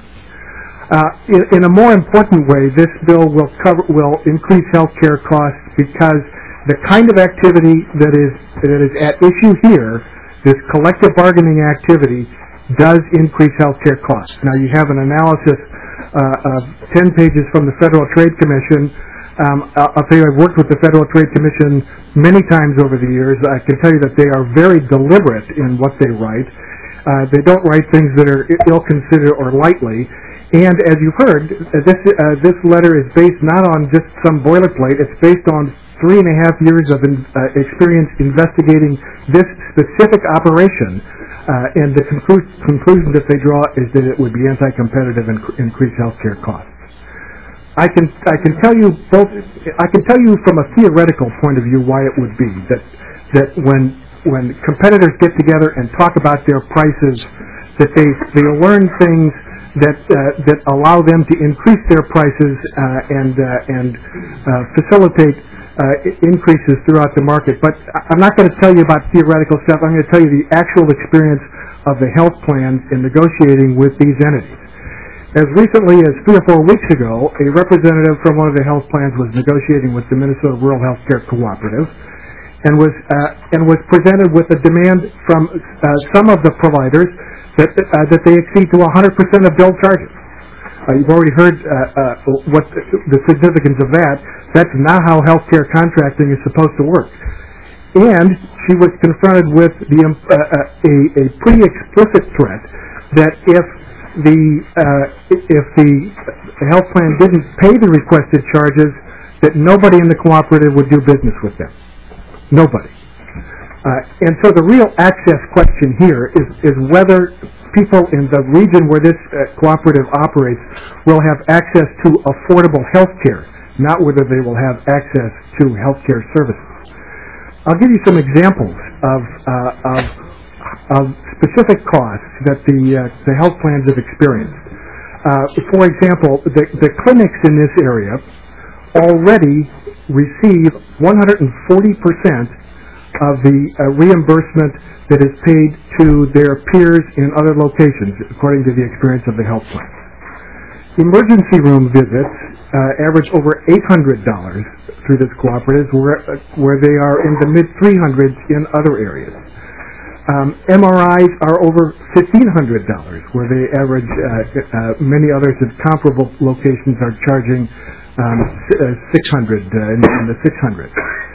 In a more important way, this bill will increase health care costs because the kind of activity that is at issue here, this collective bargaining activity, does increase healthcare costs. Now, you have an analysis of 10 pages from the Federal Trade Commission. I'll tell you, I've worked with the Federal Trade Commission many times over the years. I can tell you that they are very deliberate in what they write. They don't write things that are ill-considered or lightly. And as you've heard, this letter is based not on just some boilerplate. It's based on 3.5 years of experience investigating this specific operation. And the conclusion that they draw is that it would be anti-competitive and increase healthcare costs. I can tell you from a theoretical point of view why it would be that when competitors get together and talk about their prices, that they learn things that allow them to increase their prices and facilitate increases throughout the market. But I'm not going to tell you about theoretical stuff. I'm going to tell you the actual experience of the health plans in negotiating with these entities. As recently as 3 or 4 weeks ago, a representative from one of the health plans was negotiating with the Minnesota Rural Health Care Cooperative and was presented with a demand from some of the providers that they exceed to 100% of billed charges. You've already heard what the significance of that. That's not how healthcare contracting is supposed to work. And she was confronted with a pretty explicit threat that if the health plan didn't pay the requested charges, that nobody in the cooperative would do business with them. Nobody. And so the real access question here is whether people in the region where this cooperative operates will have access to affordable health care, not whether they will have access to health care services. I'll give you some examples of specific costs that the health plans have experienced. For example, the clinics in this area already receive 140% of the reimbursement that is paid to their peers in other locations, according to the experience of the health plan. Emergency room visits average over $800 through this cooperative, where they are in the mid-300s in other areas. MRIs are over $1,500, where they average, many others at comparable locations are charging $600 in the 600s.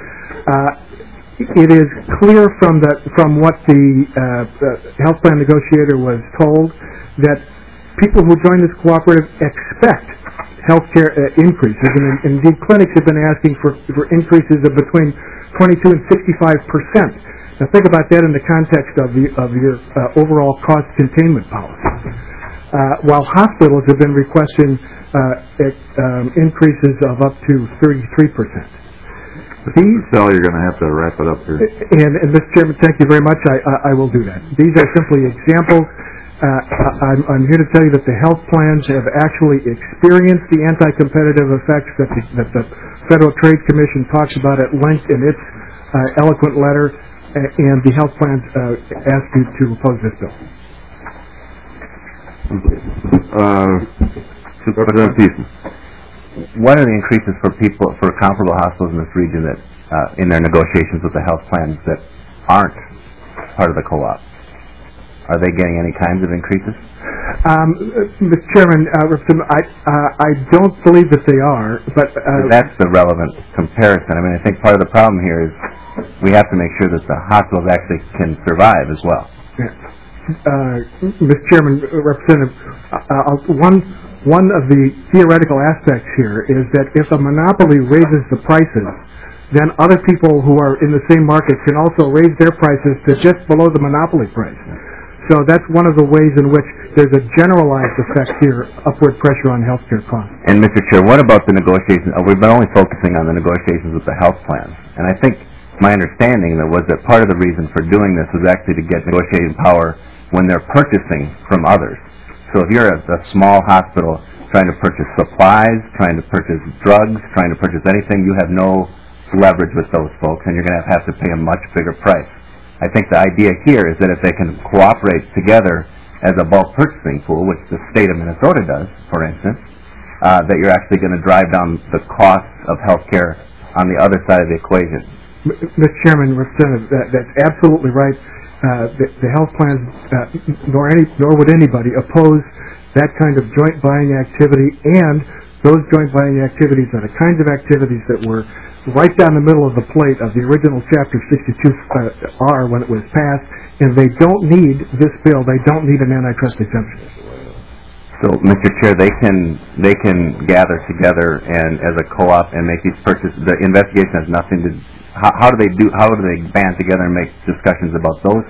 It is clear from what the health plan negotiator was told that people who join this cooperative expect health care increases, and indeed clinics have been asking for increases of between 22 and 65%. Now think about that in the context of your overall cost containment policy. While hospitals have been requesting increases of up to 33%. Sal, you're going to have to wrap it up here. And Mr. Chairman, thank you very much. I will do that. These are simply examples. I'm here to tell you that the health plans have actually experienced the anti-competitive effects that the Federal Trade Commission talks about at length in its eloquent letter, and the health plans ask you to oppose this bill. Representative Thiessen. One of the increases for comparable hospitals in this region that in their negotiations with the health plans that aren't part of the co-op, are they getting any kinds of increases? Mr. Chairman, I don't believe that they are, but that's the relevant comparison. I mean, I think part of the problem here is we have to make sure that the hospitals actually can survive as well. Mr. Chairman, Representative, one of the theoretical aspects here is that if a monopoly raises the prices, then other people who are in the same market can also raise their prices to just below the monopoly price. So that's one of the ways in which there's a generalized effect here, upward pressure on healthcare costs. And Mr. Chair, what about the negotiations? We've been only focusing on the negotiations with the health plans, and I think my understanding was that part of the reason for doing this was actually to get negotiating power when they're purchasing from others. So if you're a small hospital trying to purchase supplies, trying to purchase drugs, trying to purchase anything, you have no leverage with those folks, and you're going to have to pay a much bigger price. I think the idea here is that if they can cooperate together as a bulk purchasing pool, which the state of Minnesota does, for instance, that you're actually going to drive down the cost of health care on the other side of the equation. Mr. Chairman, Representative, that's absolutely right. The health plans, nor would anybody oppose that kind of joint buying activity, and those joint buying activities are the kinds of activities that were right down the middle of the plate of the original Chapter 62R when it was passed, and they don't need this bill. They don't need an antitrust exemption. So, Mr. Chair, they can gather together and as a co-op and make these purchases. The investigation has nothing to. How do they band together and make discussions about those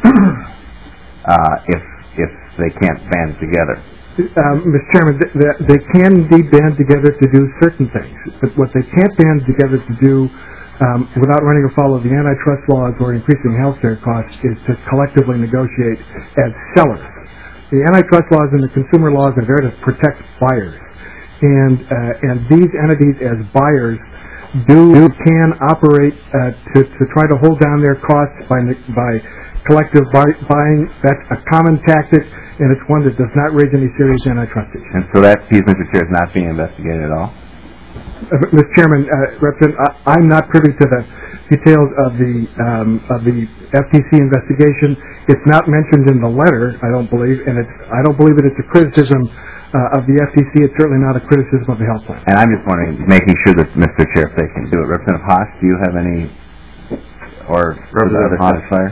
if they can't band together? Mr. Chairman, they can indeed band together to do certain things, but what they can't band together to do without running afoul of the antitrust laws or increasing health care costs is to collectively negotiate as sellers. The antitrust laws and the consumer laws are there to protect buyers, and these entities as buyers can operate to try to hold down their costs by collective buying. That's a common tactic, and it's one that does not raise any serious antitrust issues. And so that piece, Mr. Chair, is not being investigated at all? Mr. Chairman, Representative, I'm not privy to the details of the FTC investigation. It's not mentioned in the letter, I don't believe, and I don't believe that it's a criticism of the FTC. It's certainly not a criticism of the health plan. And I'm just wondering, making sure that, Mr. Chair, if they can do it. Representative Haas, do you have any, or Representative Haas?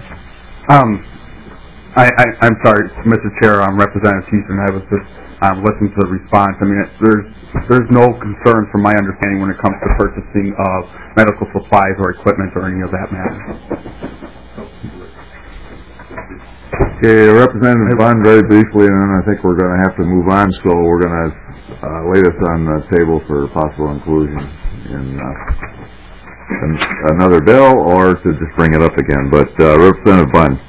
I'm sorry, Mr. Chair, Representative Thiessen. I was just listening to the response. I mean, there's no concern from my understanding when it comes to purchasing of medical supplies or equipment or any of that matter. Okay, Representative Bunn, very briefly, and then I think we're going to have to move on, so we're going to lay this on the table for possible inclusion in another bill or to just bring it up again. But Representative Bunn.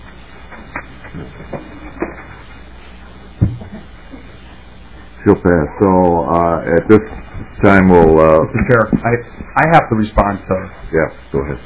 She'll pass. So at this time we'll... Mr. Chair, I have to respond, sir. Yeah, go ahead.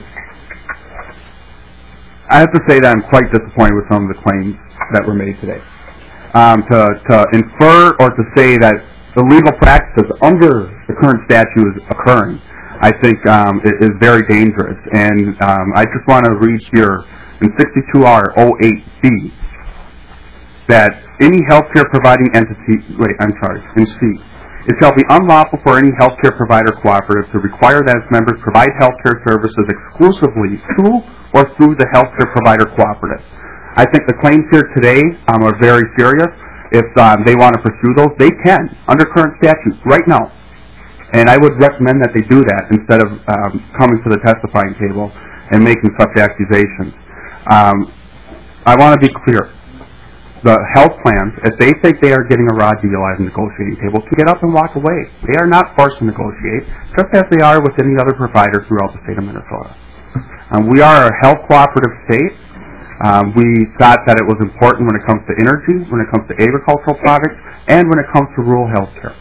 I have to say that I'm quite disappointed with some of the claims that were made today. To infer or to say that the legal practices under the current statute is occurring, I think is very dangerous. And I just want to read here in 62R 08B that any healthcare providing entity, in C, it shall be unlawful for any healthcare provider cooperative to require that its members provide healthcare services exclusively to or through the healthcare provider cooperative. I think the claims here today are very serious. If they want to pursue those, they can, under current statute, right now. And I would recommend that they do that instead of coming to the testifying table and making such accusations. I want to be clear. The health plans, if they think they are getting a raw deal at a negotiating table, can get up and walk away. They are not forced to negotiate, just as they are with any other provider throughout the state of Minnesota. We are a health cooperative state. We thought that it was important when it comes to energy, when it comes to agricultural products, and when it comes to rural health care.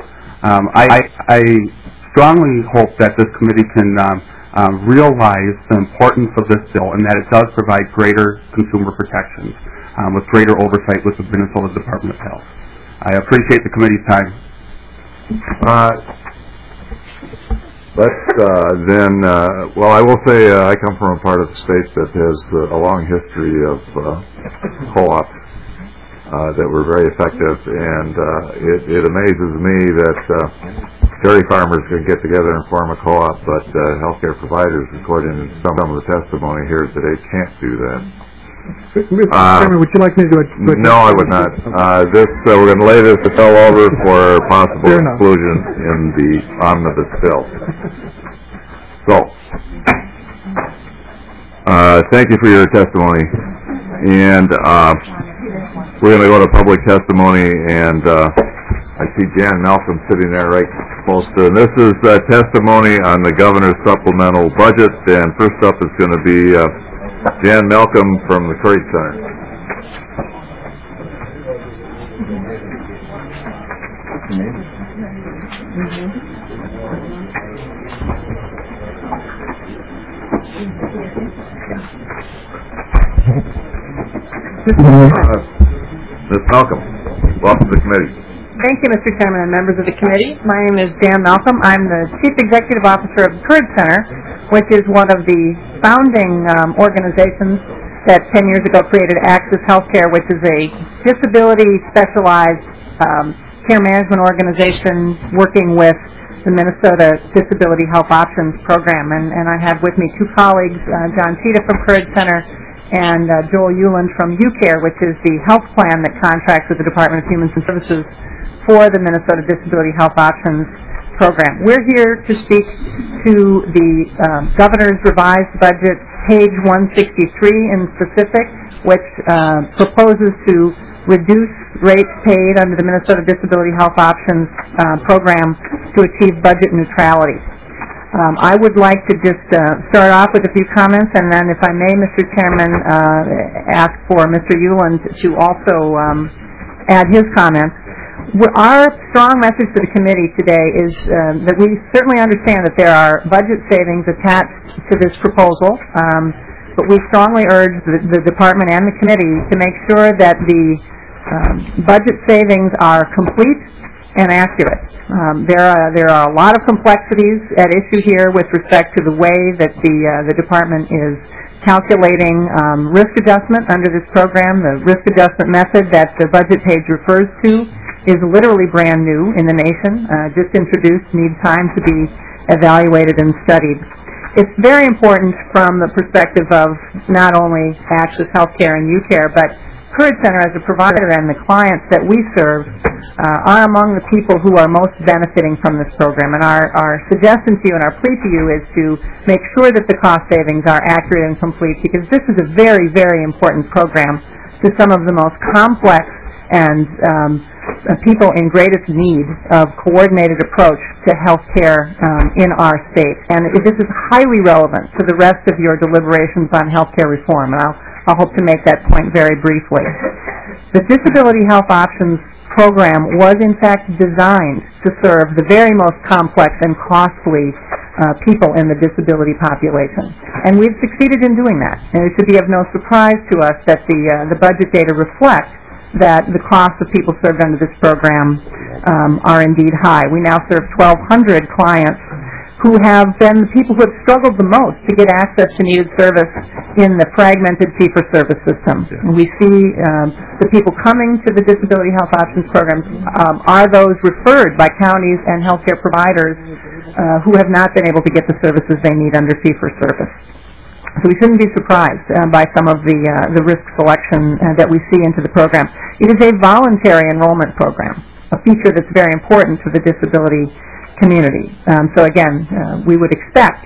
I strongly hope that this committee can realize the importance of this bill and that it does provide greater consumer protections with greater oversight with the Minnesota Department of Health. I appreciate the committee's time. Well, I will say I come from a part of the state that has a long history of co-ops that were very effective, and it amazes me that dairy farmers can get together and form a co-op, but healthcare providers, according to some of the testimony here today, can't do that. Mr. Chairman, would you like me to do it? No, I would not. We're going to lay this bill over for possible inclusion in the omnibus bill. So, thank you for your testimony. And we're going to go to public testimony, and I see Jan Malcolm sitting there right close to. And this is testimony on the governor's supplemental budget. And first up is going to be Jan Malcolm from the Curry Center. Ms. Malcolm, welcome to the committee. Thank you, Mr. Chairman and members of the committee. My name is Jan Malcolm. I'm the Chief Executive Officer of the Curd Center, which is one of the founding organizations that 10 years ago created Access Healthcare, which is a disability-specialized care management organization working with the Minnesota Disability Health Options Program. And I have with me two colleagues, John Cheetah from Courage Center and Joel Euland from UCare, which is the health plan that contracts with the Department of Human Services for the Minnesota Disability Health Options Program. We're here to speak to the Governor's revised budget, page 163 in specific, which proposes to reduce rates paid under the Minnesota Disability Health Options Program to achieve budget neutrality. I would like to just start off with a few comments, and then, if I may, Mr. Chairman, ask for Mr. Euland to also add his comments. Our strong message to the committee today is that we certainly understand that there are budget savings attached to this proposal, but we strongly urge the department and the committee to make sure that the budget savings are complete and accurate. There are a lot of complexities at issue here with respect to the way that the department is calculating risk adjustment under this program. The risk adjustment method that the budget page refers to is literally brand new in the nation, just introduced, needs time to be evaluated and studied. It's very important from the perspective of not only Access Healthcare and UCare, but Courage Center as a provider and the clients that we serve are among the people who are most benefiting from this program. And our suggestion to you and our plea to you is to make sure that the cost savings are accurate and complete, because this is a very, very important program to some of the most complex and people in greatest need of coordinated approach to health care in our state. And this is highly relevant to the rest of your deliberations on health care reform, and I'll hope to make that point very briefly. The Disability Health Options Program was in fact designed to serve the very most complex and costly people in the disability population. And we've succeeded in doing that. And it should be of no surprise to us that the budget data reflect that the costs of people served under this program are indeed high. We now serve 1,200 clients who have been the people who have struggled the most to get access to needed service in the fragmented fee-for-service system. We see the people coming to the Disability Health Options Program are those referred by counties and healthcare providers who have not been able to get the services they need under fee-for-service. So we shouldn't be surprised by some of the risk selection that we see into the program. It is a voluntary enrollment program, a feature that's very important to the disability community. So again, we would expect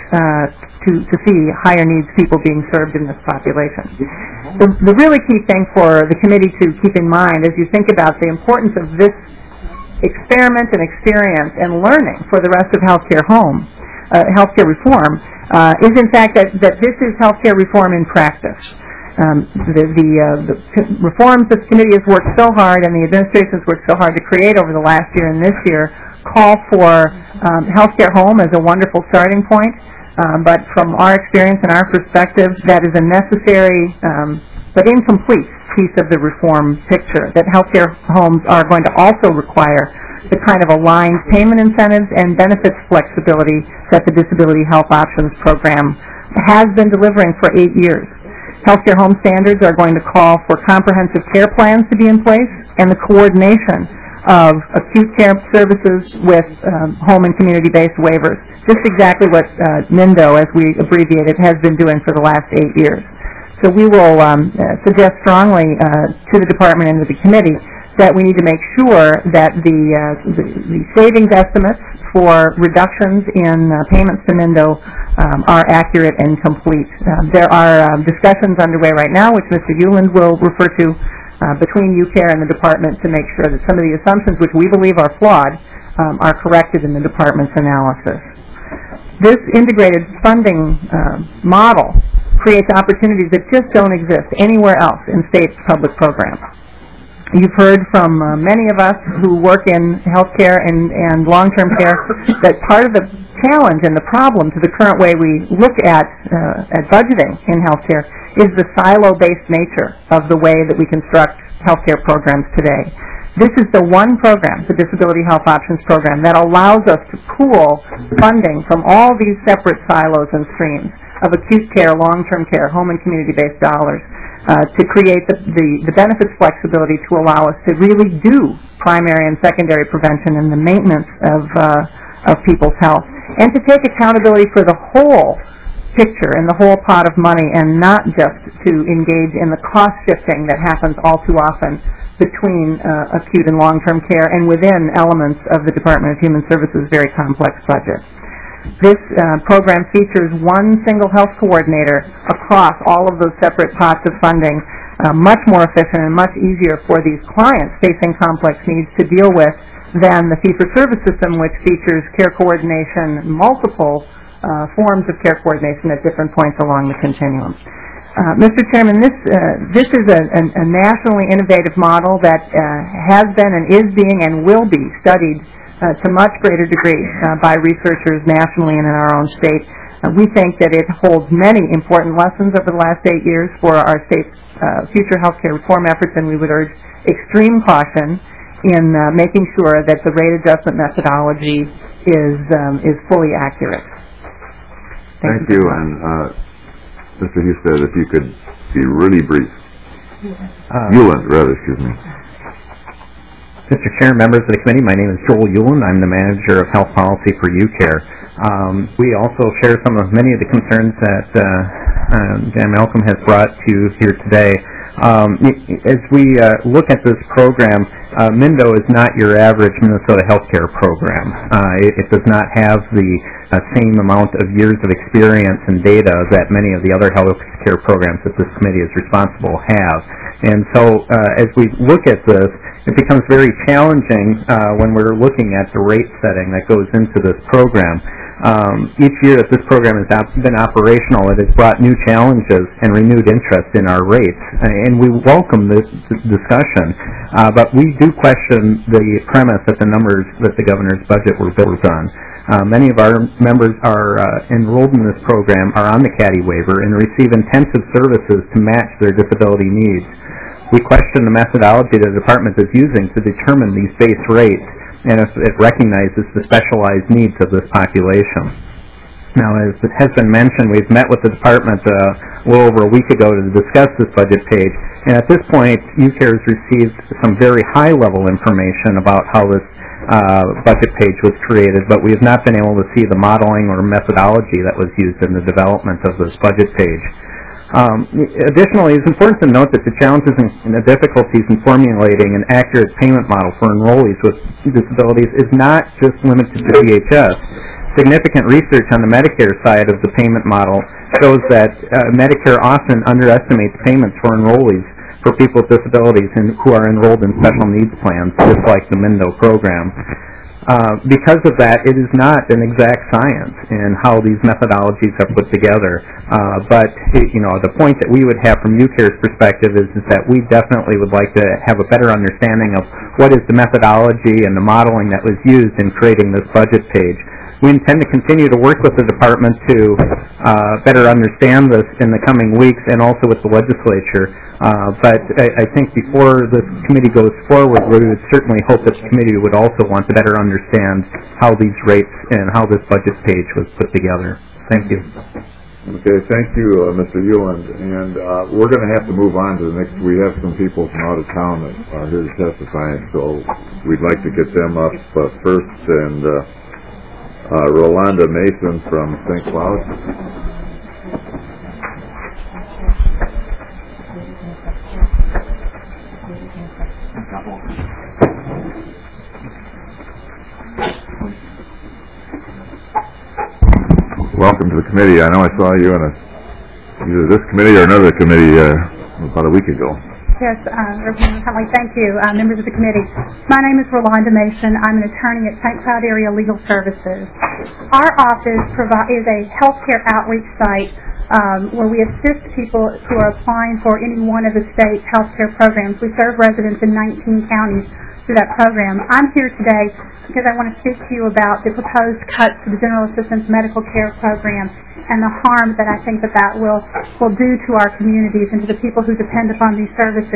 to see higher needs people being served in this population. The really key thing for the committee to keep in mind as you think about the importance of this experiment and experience and learning for the rest of healthcare reform is in fact that this is healthcare reform in practice. The reforms this committee has worked so hard and the administration has worked so hard to create over the last year and this year call for healthcare home as a wonderful starting point, but from our experience and our perspective, that is a necessary but incomplete piece of the reform picture, that healthcare homes are going to also require the kind of aligned payment incentives and benefits flexibility that the Disability Health Options Program has been delivering for 8 years. Healthcare home standards are going to call for comprehensive care plans to be in place and the coordination of acute care services with home and community-based waivers. Just exactly what MINDO, as we abbreviate it, has been doing for the last 8 years. So we will suggest strongly to the department and to the committee that we need to make sure that the savings estimates for reductions in payments to MINDO are accurate and complete. There are discussions underway right now, which Mr. Euland will refer to, between UCare and the department to make sure that some of the assumptions which we believe are flawed are corrected in the department's analysis. This integrated funding model creates opportunities that just don't exist anywhere else in state public programs. You've heard from many of us who work in healthcare and long-term care that part of the challenge and the problem to the current way we look at budgeting in healthcare is the silo-based nature of the way that we construct healthcare programs today. This is the one program, the Disability Health Options Program, that allows us to pool funding from all these separate silos and streams of acute care, long-term care, home and community-based dollars, to create the benefits flexibility to allow us to really do primary and secondary prevention and the maintenance of people's health, and to take accountability for the whole picture and the whole pot of money, and not just to engage in the cost shifting that happens all too often between acute and long-term care and within elements of the Department of Human Services' very complex budget. This program features one single health coordinator across all of those separate pots of funding, much more efficient and much easier for these clients facing complex needs to deal with than the fee-for-service system, which features care coordination, multiple forms of care coordination at different points along the continuum. Mr. Chairman, this is a nationally innovative model that has been and is being and will be studied to much greater degree by researchers nationally and in our own state. We think that it holds many important lessons over the last 8 years for our state's future healthcare reform efforts, and we would urge extreme caution in making sure that the rate adjustment methodology is fully accurate. Thank you, and Mr. Husted, if you could be really brief. Euland, rather, excuse me. Mr. Chair, members of the committee, my name is Joel Euland. I'm the manager of health policy for UCare. We also share some of many of the concerns that Dan Malcolm has brought to you here today. As we look at this program, MINDO is not your average Minnesota healthcare program. It does not have the same amount of years of experience and data that many of the other healthcare programs that this committee is responsible have. And so as we look at this, it becomes very challenging when we're looking at the rate setting that goes into this program. Each year that this program has been operational, it has brought new challenges and renewed interest in our rates, and we welcome this discussion, but we do question the premise that the numbers that the governor's budget were built on. Many of our members are enrolled in this program, are on the CADI waiver, and receive intensive services to match their disability needs. We question the methodology the department is using to determine these base rates, and if it recognizes the specialized needs of this population. Now, as it has been mentioned, we've met with the department a little over a week ago to discuss this budget page, and at this point, UCare has received some very high-level information about how this budget page was created, but we have not been able to see the modeling or methodology that was used in the development of this budget page. Additionally, it's important to note that the challenges and the difficulties in formulating an accurate payment model for enrollees with disabilities is not just limited to DHS. Significant research on the Medicare side of the payment model shows that Medicare often underestimates payments for enrollees for people with disabilities who are enrolled in special needs plans, just like the MINDO program. Because of that, it is not an exact science in how these methodologies are put together. But the point that we would have from UCare's perspective is that we definitely would like to have a better understanding of what is the methodology and the modeling that was used in creating this budget page. We intend to continue to work with the department to better understand this in the coming weeks, and also with the legislature. But I think before this committee goes forward, we would certainly hope that the committee would also want to better understand how these rates and how this budget page was put together. Thank you. Okay, thank you, Mr. Euland. And we're going to have to move on to the next. We have some people from out of town that are here to testify, so we'd like to get them up first. And Rolanda Mason from St. Cloud. Welcome to the committee. I know I saw you in either this committee or another committee about a week ago. Yes, Representative Huntley, thank you. Members of the committee. My name is Rolanda Mason. I'm an attorney at St. Cloud Area Legal Services. Our office is a healthcare outreach site where we assist people who are applying for any one of the state's healthcare programs. We serve residents in 19 counties through that program. I'm here today because I want to speak to you about the proposed cuts to the General Assistance Medical Care Program and the harm that I think that will do to our communities and to the people who depend upon these services.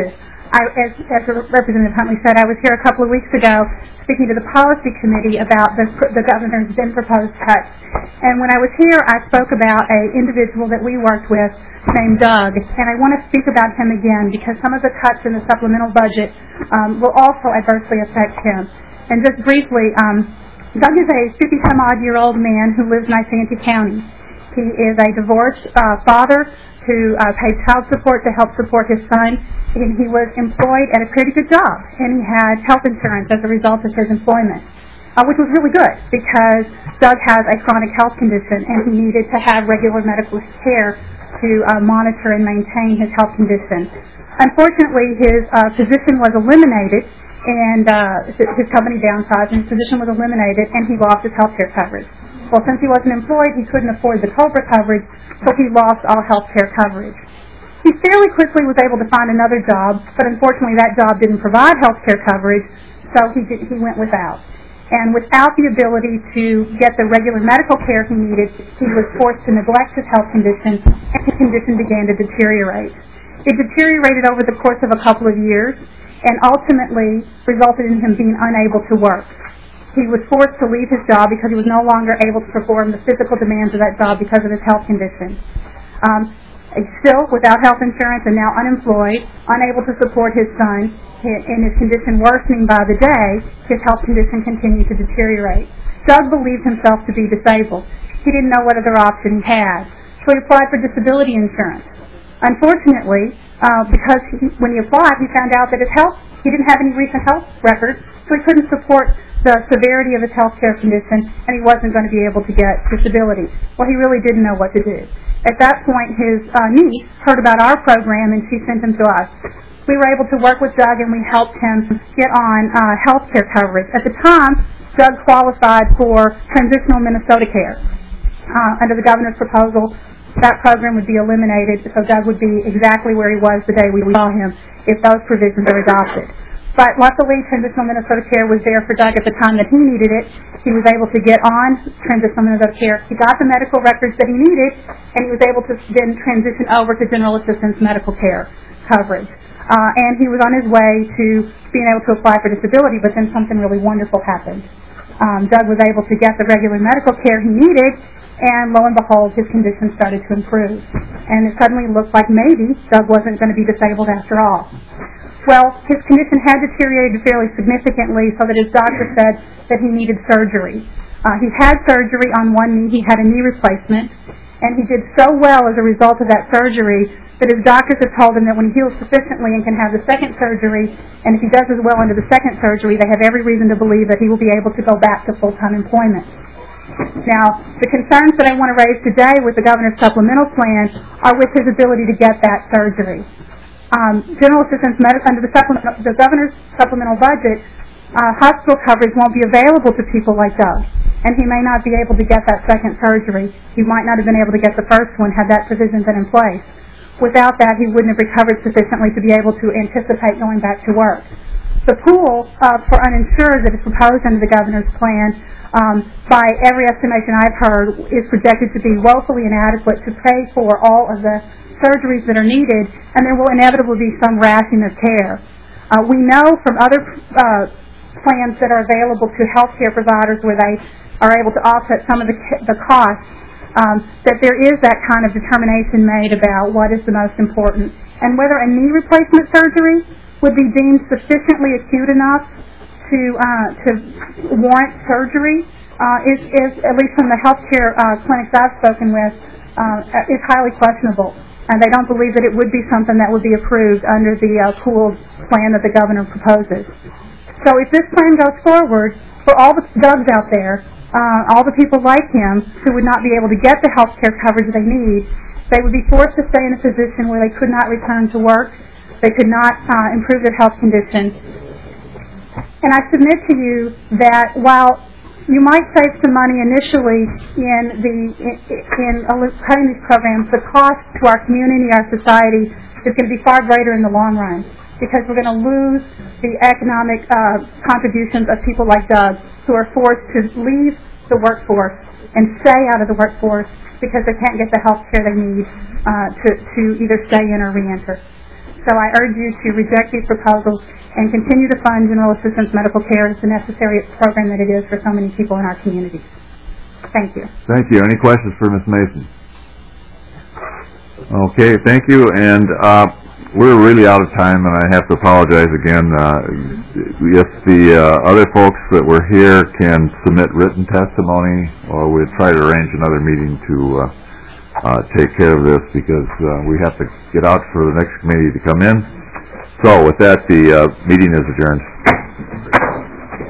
as Representative Huntley said, I was here a couple of weeks ago speaking to the policy committee about the governor's then proposed cuts. And when I was here, I spoke about an individual that we worked with named Doug, and I want to speak about him again because some of the cuts in the supplemental budget will also adversely affect him. And just briefly, Doug is a 50-some-odd-year-old man who lives in Isanti County. He is a divorced father who paid child support to help support his son, and he was employed at a pretty good job, and he had health insurance as a result of his employment, which was really good because Doug has a chronic health condition, and he needed to have regular medical care to monitor and maintain his health condition. Unfortunately, his position was eliminated, and his company downsized, and his position was eliminated, and he lost his health care coverage. Well, since he wasn't employed, he couldn't afford the COBRA coverage, so he lost all health care coverage. He fairly quickly was able to find another job, but unfortunately that job didn't provide health care coverage, so he went without. And without the ability to get the regular medical care he needed, he was forced to neglect his health condition, and his condition began to deteriorate. It deteriorated over the course of a couple of years, and ultimately resulted in him being unable to work. He was forced to leave his job because he was no longer able to perform the physical demands of that job because of his health condition. Still without health insurance and now unemployed, unable to support his son, and his condition worsening by the day, his health condition continued to deteriorate. Doug believed himself to be disabled. He didn't know what other option he had, so he applied for disability insurance. Unfortunately, because when he applied, he found out that he didn't have any recent health records, so he couldn't support the severity of his health care condition, and he wasn't going to be able to get disability. Well, he really didn't know what to do. At that point, his niece heard about our program, and she sent him to us. We were able to work with Doug, and we helped him get on health care coverage. At the time, Doug qualified for Transitional Minnesota Care. Under the governor's proposal, that program would be eliminated, so Doug would be exactly where he was the day we saw him if those provisions are adopted. But luckily, Transitional Minnesota Care was there for Doug at the time that he needed it. He was able to get on Transitional Minnesota Care. He got the medical records that he needed, and he was able to then transition over to General Assistance Medical Care coverage. And he was on his way to being able to apply for disability, but then something really wonderful happened. Doug was able to get the regular medical care he needed, and lo and behold, his condition started to improve. And it suddenly looked like maybe Doug wasn't going to be disabled after all. Well, his condition had deteriorated fairly significantly so that his doctor said that he needed surgery. He had surgery on one knee. He had a knee replacement, and he did so well as a result of that surgery that his doctors have told him that when he heals sufficiently and can have the second surgery, and if he does as well under the second surgery, they have every reason to believe that he will be able to go back to full-time employment. Now, the concerns that I want to raise today with the governor's supplemental plan are with his ability to get that surgery. General assistance under the governor's supplemental budget, hospital coverage won't be available to people like Doug, and he may not be able to get that second surgery. He might not have been able to get the first one had that provision been in place. Without that, he wouldn't have recovered sufficiently to be able to anticipate going back to work. The pool for uninsured that is proposed under the governor's plan, by every estimation I've heard, is projected to be woefully inadequate to pay for all of the surgeries that are needed, and there will inevitably be some rationing of care. We know from other plans that are available to healthcare providers where they are able to offset some of the costs, that there is that kind of determination made about what is the most important. And whether a knee replacement surgery would be deemed sufficiently acute enough to warrant surgery is, at least from the healthcare clinics I've spoken with, is highly questionable. And they don't believe that it would be something that would be approved under the pooled plan that the governor proposes. So if this plan goes forward, for all the Dougs out there, all the people like him who would not be able to get the health care coverage they need, they would be forced to stay in a position where they could not return to work, they could not improve their health condition. And I submit to you that while you might save some money initially in cutting these programs, the cost to our community, our society, is going to be far greater in the long run, because we're going to lose the economic contributions of people like Doug, who are forced to leave the workforce and stay out of the workforce because they can't get the health care they need to either stay in or re-enter. So I urge you to reject these proposals and continue to fund general assistance medical care as the necessary program that it is for so many people in our communities. Thank you. Thank you. Any questions for Ms. Mason? Okay, thank you. And we're really out of time, and I have to apologize again. If the other folks that were here can submit written testimony, or we'll try to arrange another meeting to take care of this, because we have to get out for the next committee to come in. So with that, the meeting is adjourned.